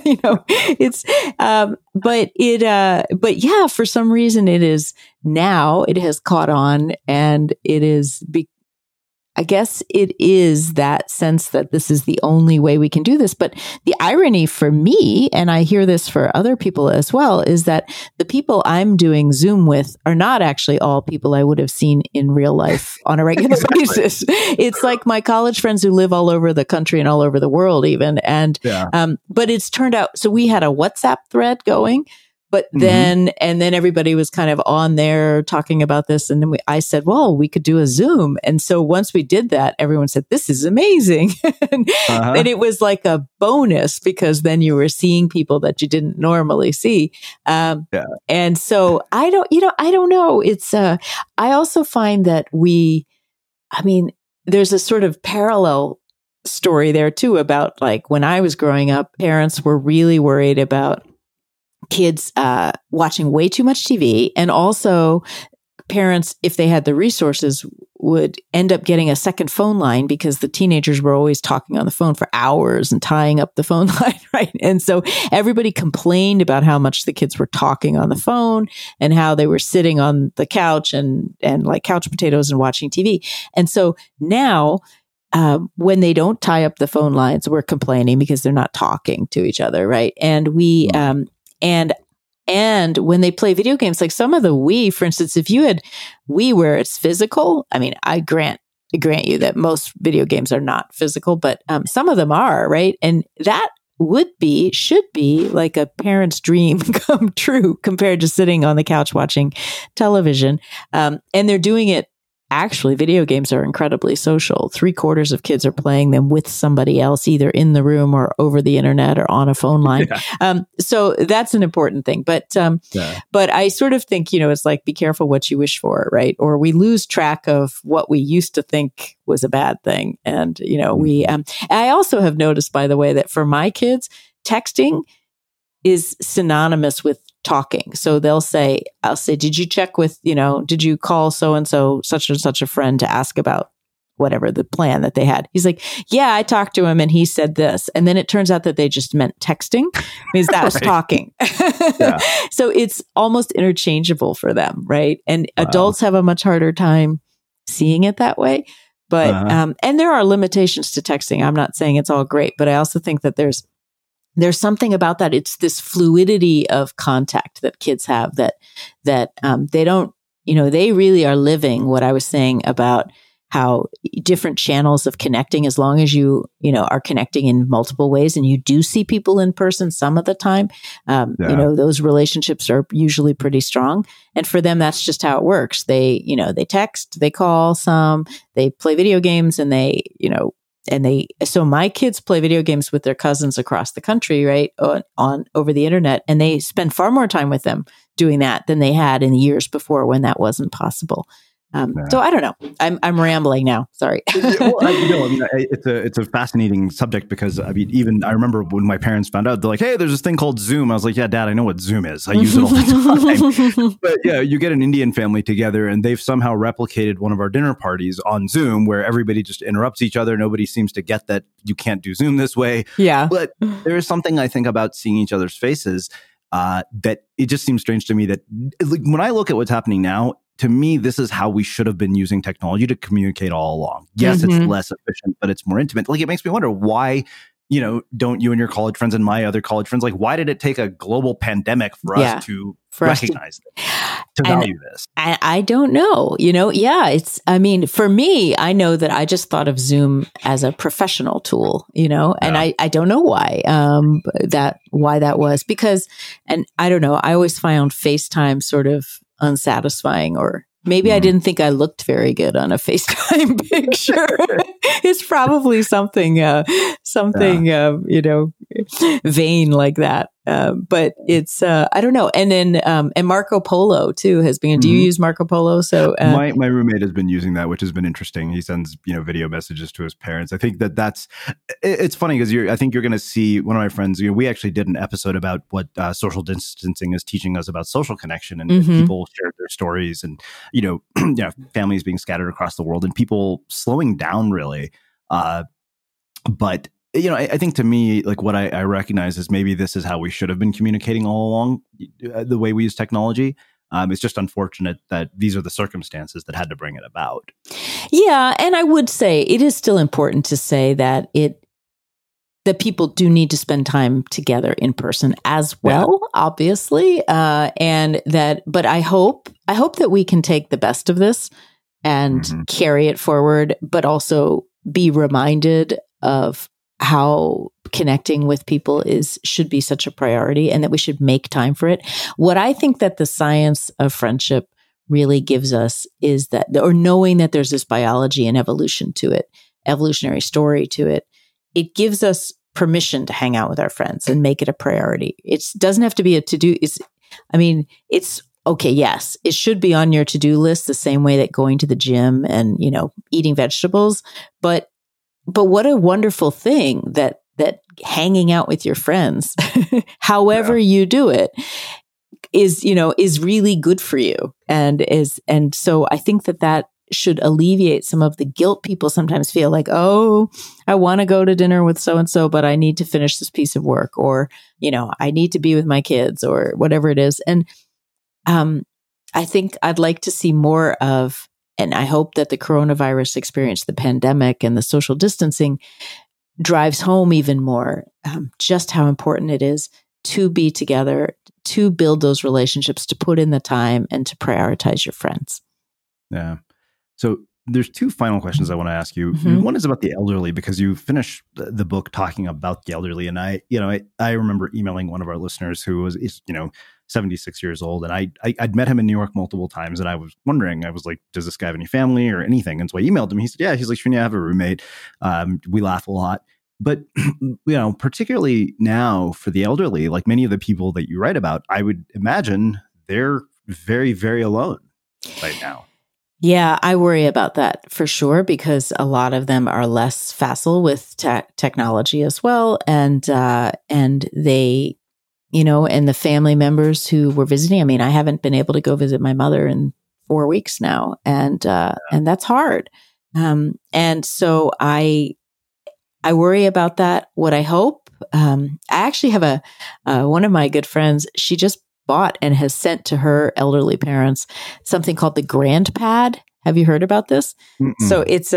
But yeah, for some reason it has caught on, and it is, I guess it is that sense that this is the only way we can do this. But the irony for me, and I hear this for other people as well, is that the people I'm doing Zoom with are not actually all people I would have seen in real life on a regular basis. It's like my college friends who live all over the country and all over the world even. And, but it's turned out, so we had a WhatsApp thread going. But then, and then everybody was kind of on there talking about this. And then I said, well, we could do a Zoom. And so once we did that, everyone said, this is amazing. And it was like a bonus, because then you were seeing people that you didn't normally see. And so I don't know. It's, I also find that there's a sort of parallel story there too about, like, when I was growing up, parents were really worried about kids watching way too much TV, and also parents, if they had the resources, would end up getting a second phone line because the teenagers were always talking on the phone for hours and tying up the phone line, right? And so everybody complained about how much the kids were talking on the phone and how they were sitting on the couch and like couch potatoes and watching TV. And so now, when they don't tie up the phone lines, we're complaining because they're not talking to each other, right? And and And when they play video games, like some of the Wii, for instance, if you had Wii where it's physical, I mean, I grant you that most video games are not physical, but some of them are, right? And that should be like a parent's dream come true compared to sitting on the couch watching television. And they're doing it. Actually, video games are incredibly social. 3/4 of kids are playing them with somebody else, either in the room or over the internet or on a phone line. Yeah. So that's an important thing. But I sort of think, it's like, be careful what you wish for, right? Or we lose track of what we used to think was a bad thing. And, I also have noticed, by the way, that for my kids, texting is synonymous with talking. So I'll say, did you check with, did you call so-and-so, such and such a friend to ask about whatever the plan that they had? He's like, yeah, I talked to him and he said this. And then it turns out that they just meant texting because that was talking. So it's almost interchangeable for them. Right. And adults have a much harder time seeing it that way. But, and there are limitations to texting. I'm not saying it's all great, but I also think that there's something about that. It's this fluidity of contact that kids have that they don't, they really are living what I was saying about how different channels of connecting, as long as you are connecting in multiple ways and you do see people in person some of the time, those relationships are usually pretty strong. And for them, that's just how it works. They text, they call they play video games, and so my kids play video games with their cousins across the country, right, on over the internet, and they spend far more time with them doing that than they had in the years before when that wasn't possible. So I don't know. I'm rambling now. Sorry. It's a fascinating subject because even I remember when my parents found out, they're like, "Hey, there's this thing called Zoom." I was like, "Yeah, Dad, I know what Zoom is. I use it all the time." But yeah, you get an Indian family together, and they've somehow replicated one of our dinner parties on Zoom, where everybody just interrupts each other. Nobody seems to get that you can't do Zoom this way. Yeah, but there is something I think about seeing each other's faces that it just seems strange to me that when I look at what's happening now. To me, this is how we should have been using technology to communicate all along. Yes, it's less efficient, but it's more intimate. Like, it makes me wonder why, don't you and your college friends and my other college friends, like, why did it take a global pandemic for us to recognize to value this? I don't know. For me, I know that I just thought of Zoom as a professional tool, and I don't know why that was, because, and I don't know, I always found FaceTime sort of unsatisfying, or maybe I didn't think I looked very good on a FaceTime picture. It's probably something vain like that. But it's, I don't know. And then, and Marco Polo too has been, do you use Marco Polo? So, my roommate has been using that, which has been interesting. He sends, video messages to his parents. I think it's funny because I think you're going to see one of my friends, we actually did an episode about what social distancing is teaching us about social connection, and people share their stories, and, families being scattered across the world and people slowing down really. But I think to me, like, what I recognize is maybe this is how we should have been communicating all along, the way we use technology. It's just unfortunate that these are the circumstances that had to bring it about. Yeah. And I would say it is still important to say that that people do need to spend time together in person as well, obviously. But I hope that we can take the best of this and carry it forward, but also be reminded of how connecting with people should be such a priority, and that we should make time for it. What I think that the science of friendship really gives us is that, or knowing that there's this biology and evolution to it, evolutionary story to it, it gives us permission to hang out with our friends and make it a priority. It doesn't have to be a to-do. It's okay. Yes, it should be on your to-do list the same way that going to the gym and, eating vegetables, but what a wonderful thing that hanging out with your friends, however you do it, is really good for you. And so I think that should alleviate some of the guilt people sometimes feel, like, oh, I want to go to dinner with so-and-so, but I need to finish this piece of work, or, I need to be with my kids, or whatever it is. And I think I'd like to see more of, and I hope that the coronavirus experience, the pandemic and the social distancing, drives home even more just how important it is to be together, to build those relationships, to put in the time and to prioritize your friends. Yeah. So there's two final questions I want to ask you. One is about the elderly, because you finished the book talking about the elderly. And I remember emailing one of our listeners who was, 76 years old. And I'd met him in New York multiple times. And I was wondering, I was like, does this guy have any family or anything? And so I emailed him. He said, yeah. He's like, Srini, I have a roommate. We laugh a lot. But, particularly now for the elderly, like many of the people that you write about, I would imagine they're very, very alone right now. Yeah, I worry about that for sure, because a lot of them are less facile with technology as well. And they, and the family members who were visiting. I mean, I haven't been able to go visit my mother in 4 weeks now. And that's hard. And so I worry about that. What I hope, I actually have one of my good friends, she just bought and has sent to her elderly parents something called the GrandPad. Have you heard about this? So it's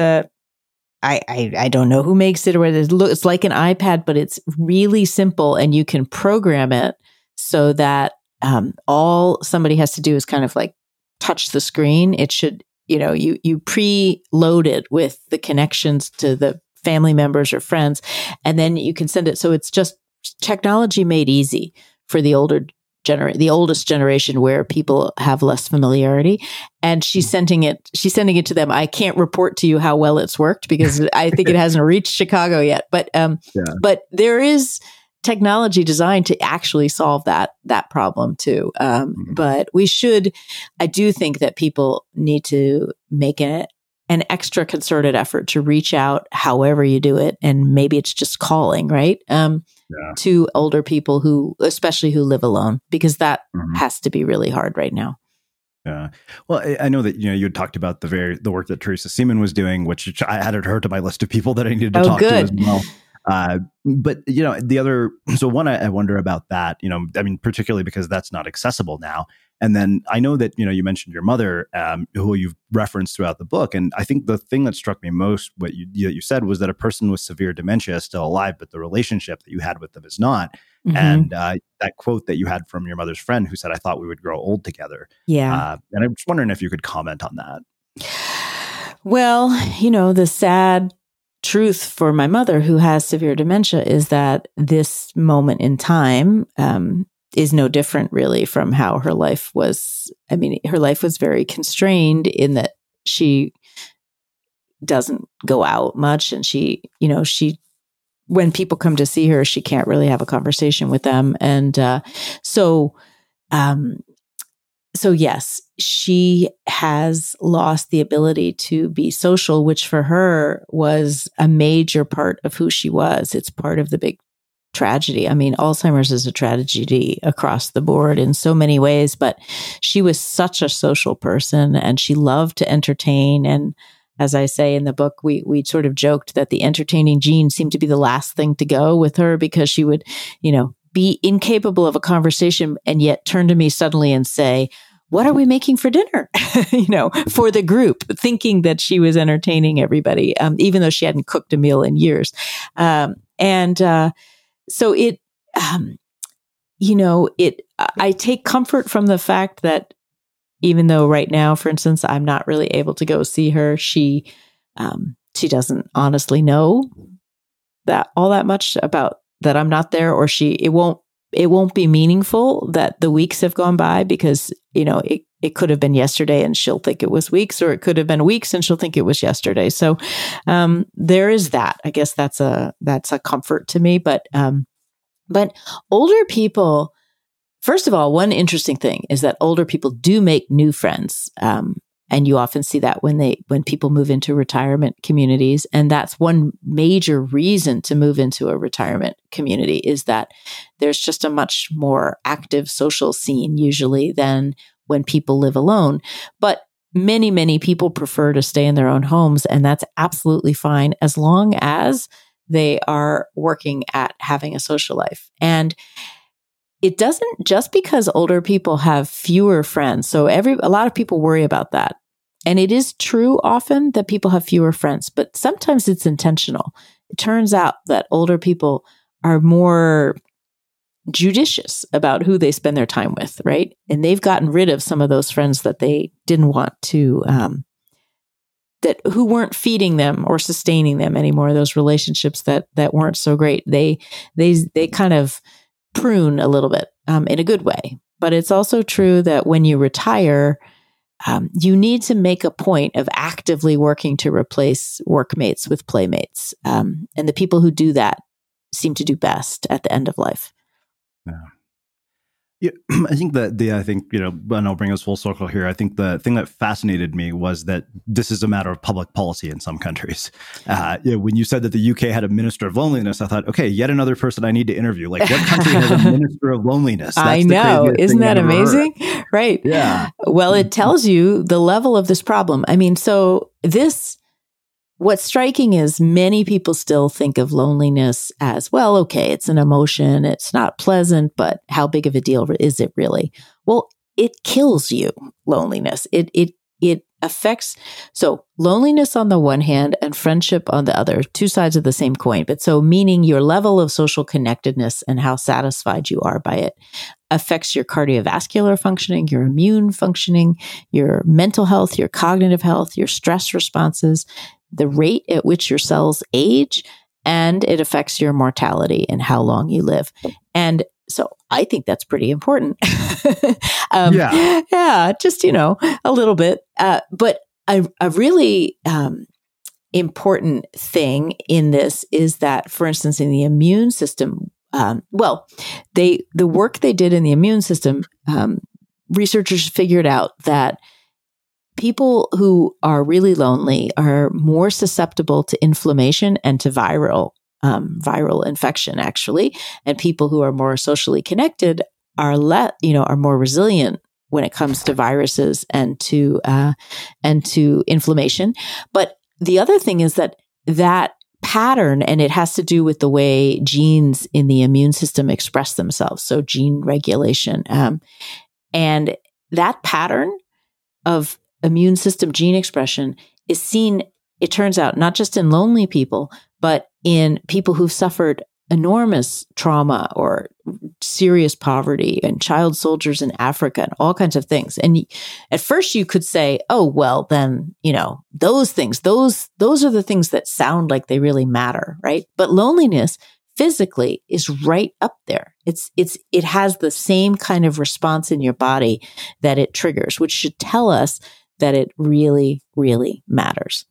I don't know who makes it or whether it's like an iPad, but it's really simple and you can program it so that all somebody has to do is kind of like touch the screen. It should, you pre-load it with the connections to the family members or friends, and then you can send it. So it's just technology made easy for the oldest generation where people have less familiarity. And she's sending it to them. I can't report to you how well it's worked because I think it hasn't reached Chicago yet. But there is technology designed to actually solve that problem too. But I do think that people need to make an extra concerted effort to reach out however you do it. And maybe it's just calling, right? To older people especially who live alone, because that has to be really hard right now. Yeah. Well, I know that, you had talked about the work that Teresa Seaman was doing, which I added her to my list of people that I needed to talk to as well. But, the other, so one, I wonder about that, particularly because that's not accessible now. And then I know that, you mentioned your mother, who you've referenced throughout the book. And I think the thing that struck me most, what you said, was that a person with severe dementia is still alive, but the relationship that you had with them is not. And that quote that you had from your mother's friend who said, I thought we would grow old together. Yeah. And I'm just wondering if you could comment on that. Well, the sad truth for my mother who has severe dementia is that this moment in time, is no different really from how her life was. I mean, her life was very constrained in that she doesn't go out much. And she, when people come to see her, she can't really have a conversation with them. And so yes, she has lost the ability to be social, which for her was a major part of who she was. It's part of the big tragedy. I mean, Alzheimer's is a tragedy across the board in so many ways, but she was such a social person and she loved to entertain. And as I say in the book, we sort of joked that the entertaining gene seemed to be the last thing to go with her, because she would, be incapable of a conversation and yet turn to me suddenly and say, what are we making for dinner? For the group, thinking that she was entertaining everybody, even though she hadn't cooked a meal in years. So I take comfort from the fact that even though right now, for instance, I'm not really able to go see her, she doesn't honestly know that all that much about that I'm not there, or it won't be meaningful that the weeks have gone by, because, it could have been yesterday and she'll think it was weeks, or it could have been weeks and she'll think it was yesterday. So, there is that. I guess that's a comfort to me. But older people, first of all, one interesting thing is that older people do make new friends. And you often see that when people move into retirement communities. And that's one major reason to move into a retirement community, is that there's just a much more active social scene usually than when people live alone. But many, many people prefer to stay in their own homes, and that's absolutely fine as long as they are working at having a social life. And it doesn't, just because older people have fewer friends. So a lot of people worry about that. And it is true often that people have fewer friends, but sometimes it's intentional. It turns out that older people are more judicious about who they spend their time with, right? And they've gotten rid of some of those friends that they didn't want to, who weren't feeding them or sustaining them anymore. Those relationships that weren't so great. They kind of prune a little bit in a good way. But it's also true that when you retire, you need to make a point of actively working to replace workmates with playmates. And the people who do that seem to do best at the end of life. Yeah, I think and I'll bring us full circle here. I think the thing that fascinated me was that this is a matter of public policy in some countries. When you said that the UK had a minister of loneliness, I thought, okay, yet another person I need to interview. Like, what country has a minister of loneliness? That's I know. Isn't that amazing? Right. Yeah. Well, it tells you the level of this problem. I mean, what's striking is many people still think of loneliness as, well, okay, it's an emotion. It's not pleasant, but how big of a deal is it really? Well, it kills you, loneliness. It affects, so loneliness on the one hand and friendship on the other, two sides of the same coin. But so meaning your level of social connectedness and how satisfied you are by it affects your cardiovascular functioning, your immune functioning, your mental health, your cognitive health, your stress responses, the rate at which your cells age, and it affects your mortality and how long you live. And so I think that's pretty important. Just, a little bit. But a really important thing in this is that, for instance, in the immune system, the work they did in the immune system, researchers figured out that people who are really lonely are more susceptible to inflammation and to viral infection, actually. And people who are more socially connected are more resilient when it comes to viruses and to inflammation. But the other thing is that pattern, and it has to do with the way genes in the immune system express themselves. So gene regulation, and that pattern of immune system gene expression is seen, it turns out, not just in lonely people, but in people who've suffered enormous trauma or serious poverty, and child soldiers in Africa and all kinds of things. And at first you could say, oh, well, then, those things, those are the things that sound like they really matter, right? But loneliness physically is right up there. It has the same kind of response in your body that it triggers, which should tell us that it really, really matters.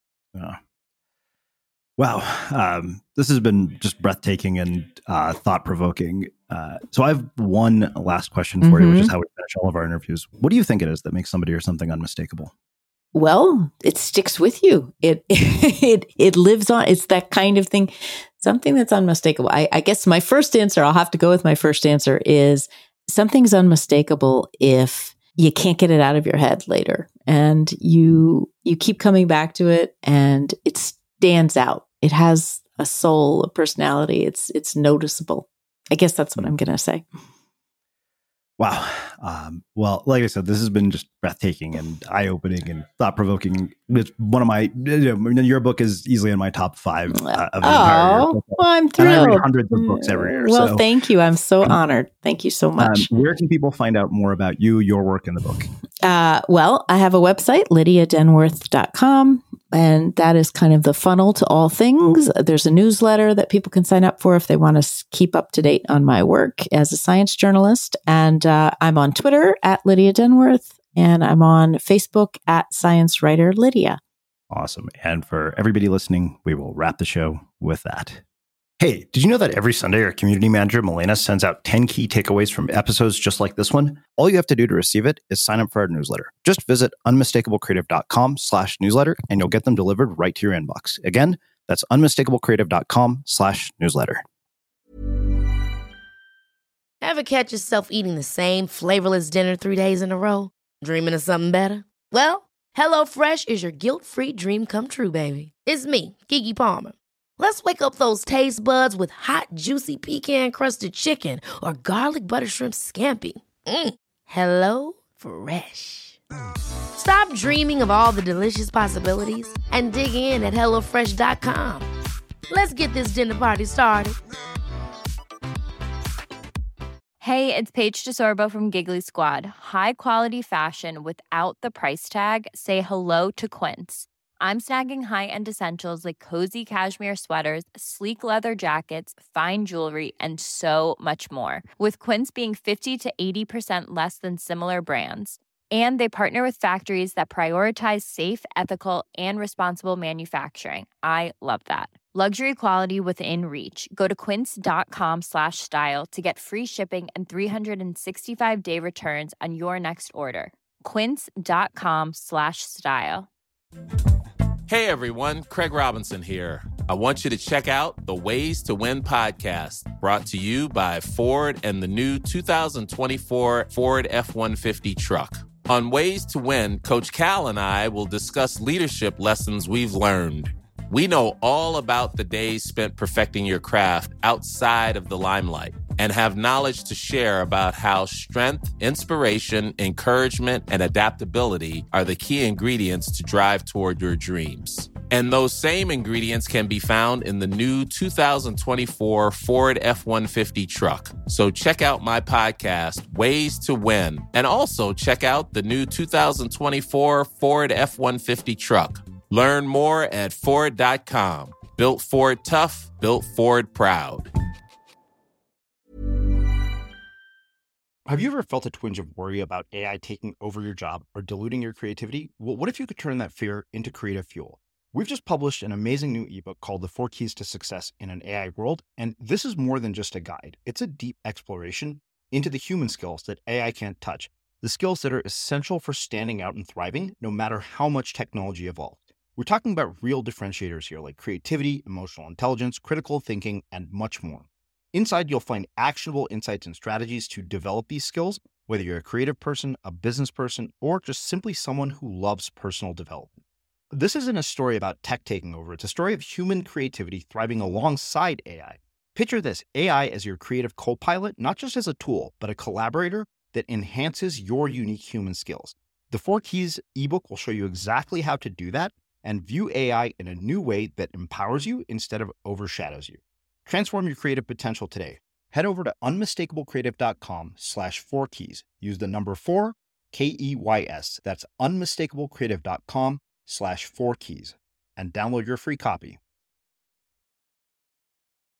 Wow. This has been just breathtaking and thought-provoking. So I have one last question for you, which is how we finish all of our interviews. What do you think it is that makes somebody or something unmistakable? Well, it sticks with you. It lives on. It's that kind of thing, something that's unmistakable. I guess my first answer, I'll have to go with my first answer, is something's unmistakable if you can't get it out of your head later, and you keep coming back to it, and it stands out. It has a soul, a personality. It's noticeable. I guess that's what I'm going to say. Wow. Well, like I said, this has been just breathtaking and eye-opening and thought-provoking. It's one of my, your book is easily in my top 5 of the entire year. Well, I'm thrilled. And I read hundreds of books every year. Well, thank you. I'm so honored. Thank you so much. Where can people find out more about you, your work, and the book? Well, I have a website, lydiadenworth.com. And that is kind of the funnel to all things. There's a newsletter that people can sign up for if they want to keep up to date on my work as a science journalist. And I'm on Twitter at Lydia Denworth, and I'm on Facebook at Science Writer Lydia. Awesome. And for everybody listening, we will wrap the show with that. Hey, did you know that every Sunday our community manager, Milena, sends out 10 key takeaways from episodes just like this one? All you have to do to receive it is sign up for our newsletter. Just visit unmistakablecreative.com/newsletter and you'll get them delivered right to your inbox. Again, that's unmistakablecreative.com/newsletter. Ever catch yourself eating the same flavorless dinner 3 days in a row? Dreaming of something better? Well, HelloFresh is your guilt-free dream come true, baby. It's me, Keke Palmer. Let's wake up those taste buds with hot, juicy pecan-crusted chicken or garlic butter shrimp scampi. Hello Fresh. Stop dreaming of all the delicious possibilities and dig in at HelloFresh.com. Let's get this dinner party started. Hey, it's Paige DeSorbo from Giggly Squad. High quality fashion without the price tag. Say hello to Quince. I'm snagging high-end essentials like cozy cashmere sweaters, sleek leather jackets, fine jewelry, and so much more. With Quince being 50 to 80% less than similar brands. And they partner with factories that prioritize safe, ethical, and responsible manufacturing. I love that. Luxury quality within reach. Go to quince.com/style to get free shipping and 365-day returns on your next order. Quince.com/style. Hey everyone, Craig Robinson here. I want you to check out the Ways to Win podcast, brought to you by Ford and the new 2024 Ford F-150 truck. On Ways to Win, Coach Cal and I will discuss leadership lessons we've learned. We know all about the days spent perfecting your craft outside of the limelight and have knowledge to share about how strength, inspiration, encouragement, and adaptability are the key ingredients to drive toward your dreams. And those same ingredients can be found in the new 2024 Ford F-150 truck. So check out my podcast, Ways to Win, and also check out the new 2024 Ford F-150 truck. Learn more at Ford.com. Built Ford tough, built Ford proud. Have you ever felt a twinge of worry about AI taking over your job or diluting your creativity? Well, what if you could turn that fear into creative fuel? We've just published an amazing new ebook called The 4 Keys to Success in an AI World, and this is more than just a guide. It's a deep exploration into the human skills that AI can't touch, the skills that are essential for standing out and thriving, no matter how much technology evolves. We're talking about real differentiators here, like creativity, emotional intelligence, critical thinking, and much more. Inside, you'll find actionable insights and strategies to develop these skills, whether you're a creative person, a business person, or just simply someone who loves personal development. This isn't a story about tech taking over. It's a story of human creativity thriving alongside AI. Picture this, AI as your creative co-pilot, not just as a tool, but a collaborator that enhances your unique human skills. The 4 Keys ebook will show you exactly how to do that and view AI in a new way that empowers you instead of overshadows you. Transform your creative potential today. Head over to unmistakablecreative.com/4keys. Use the number 4, KEYS. That's unmistakablecreative.com/4keys and download your free copy.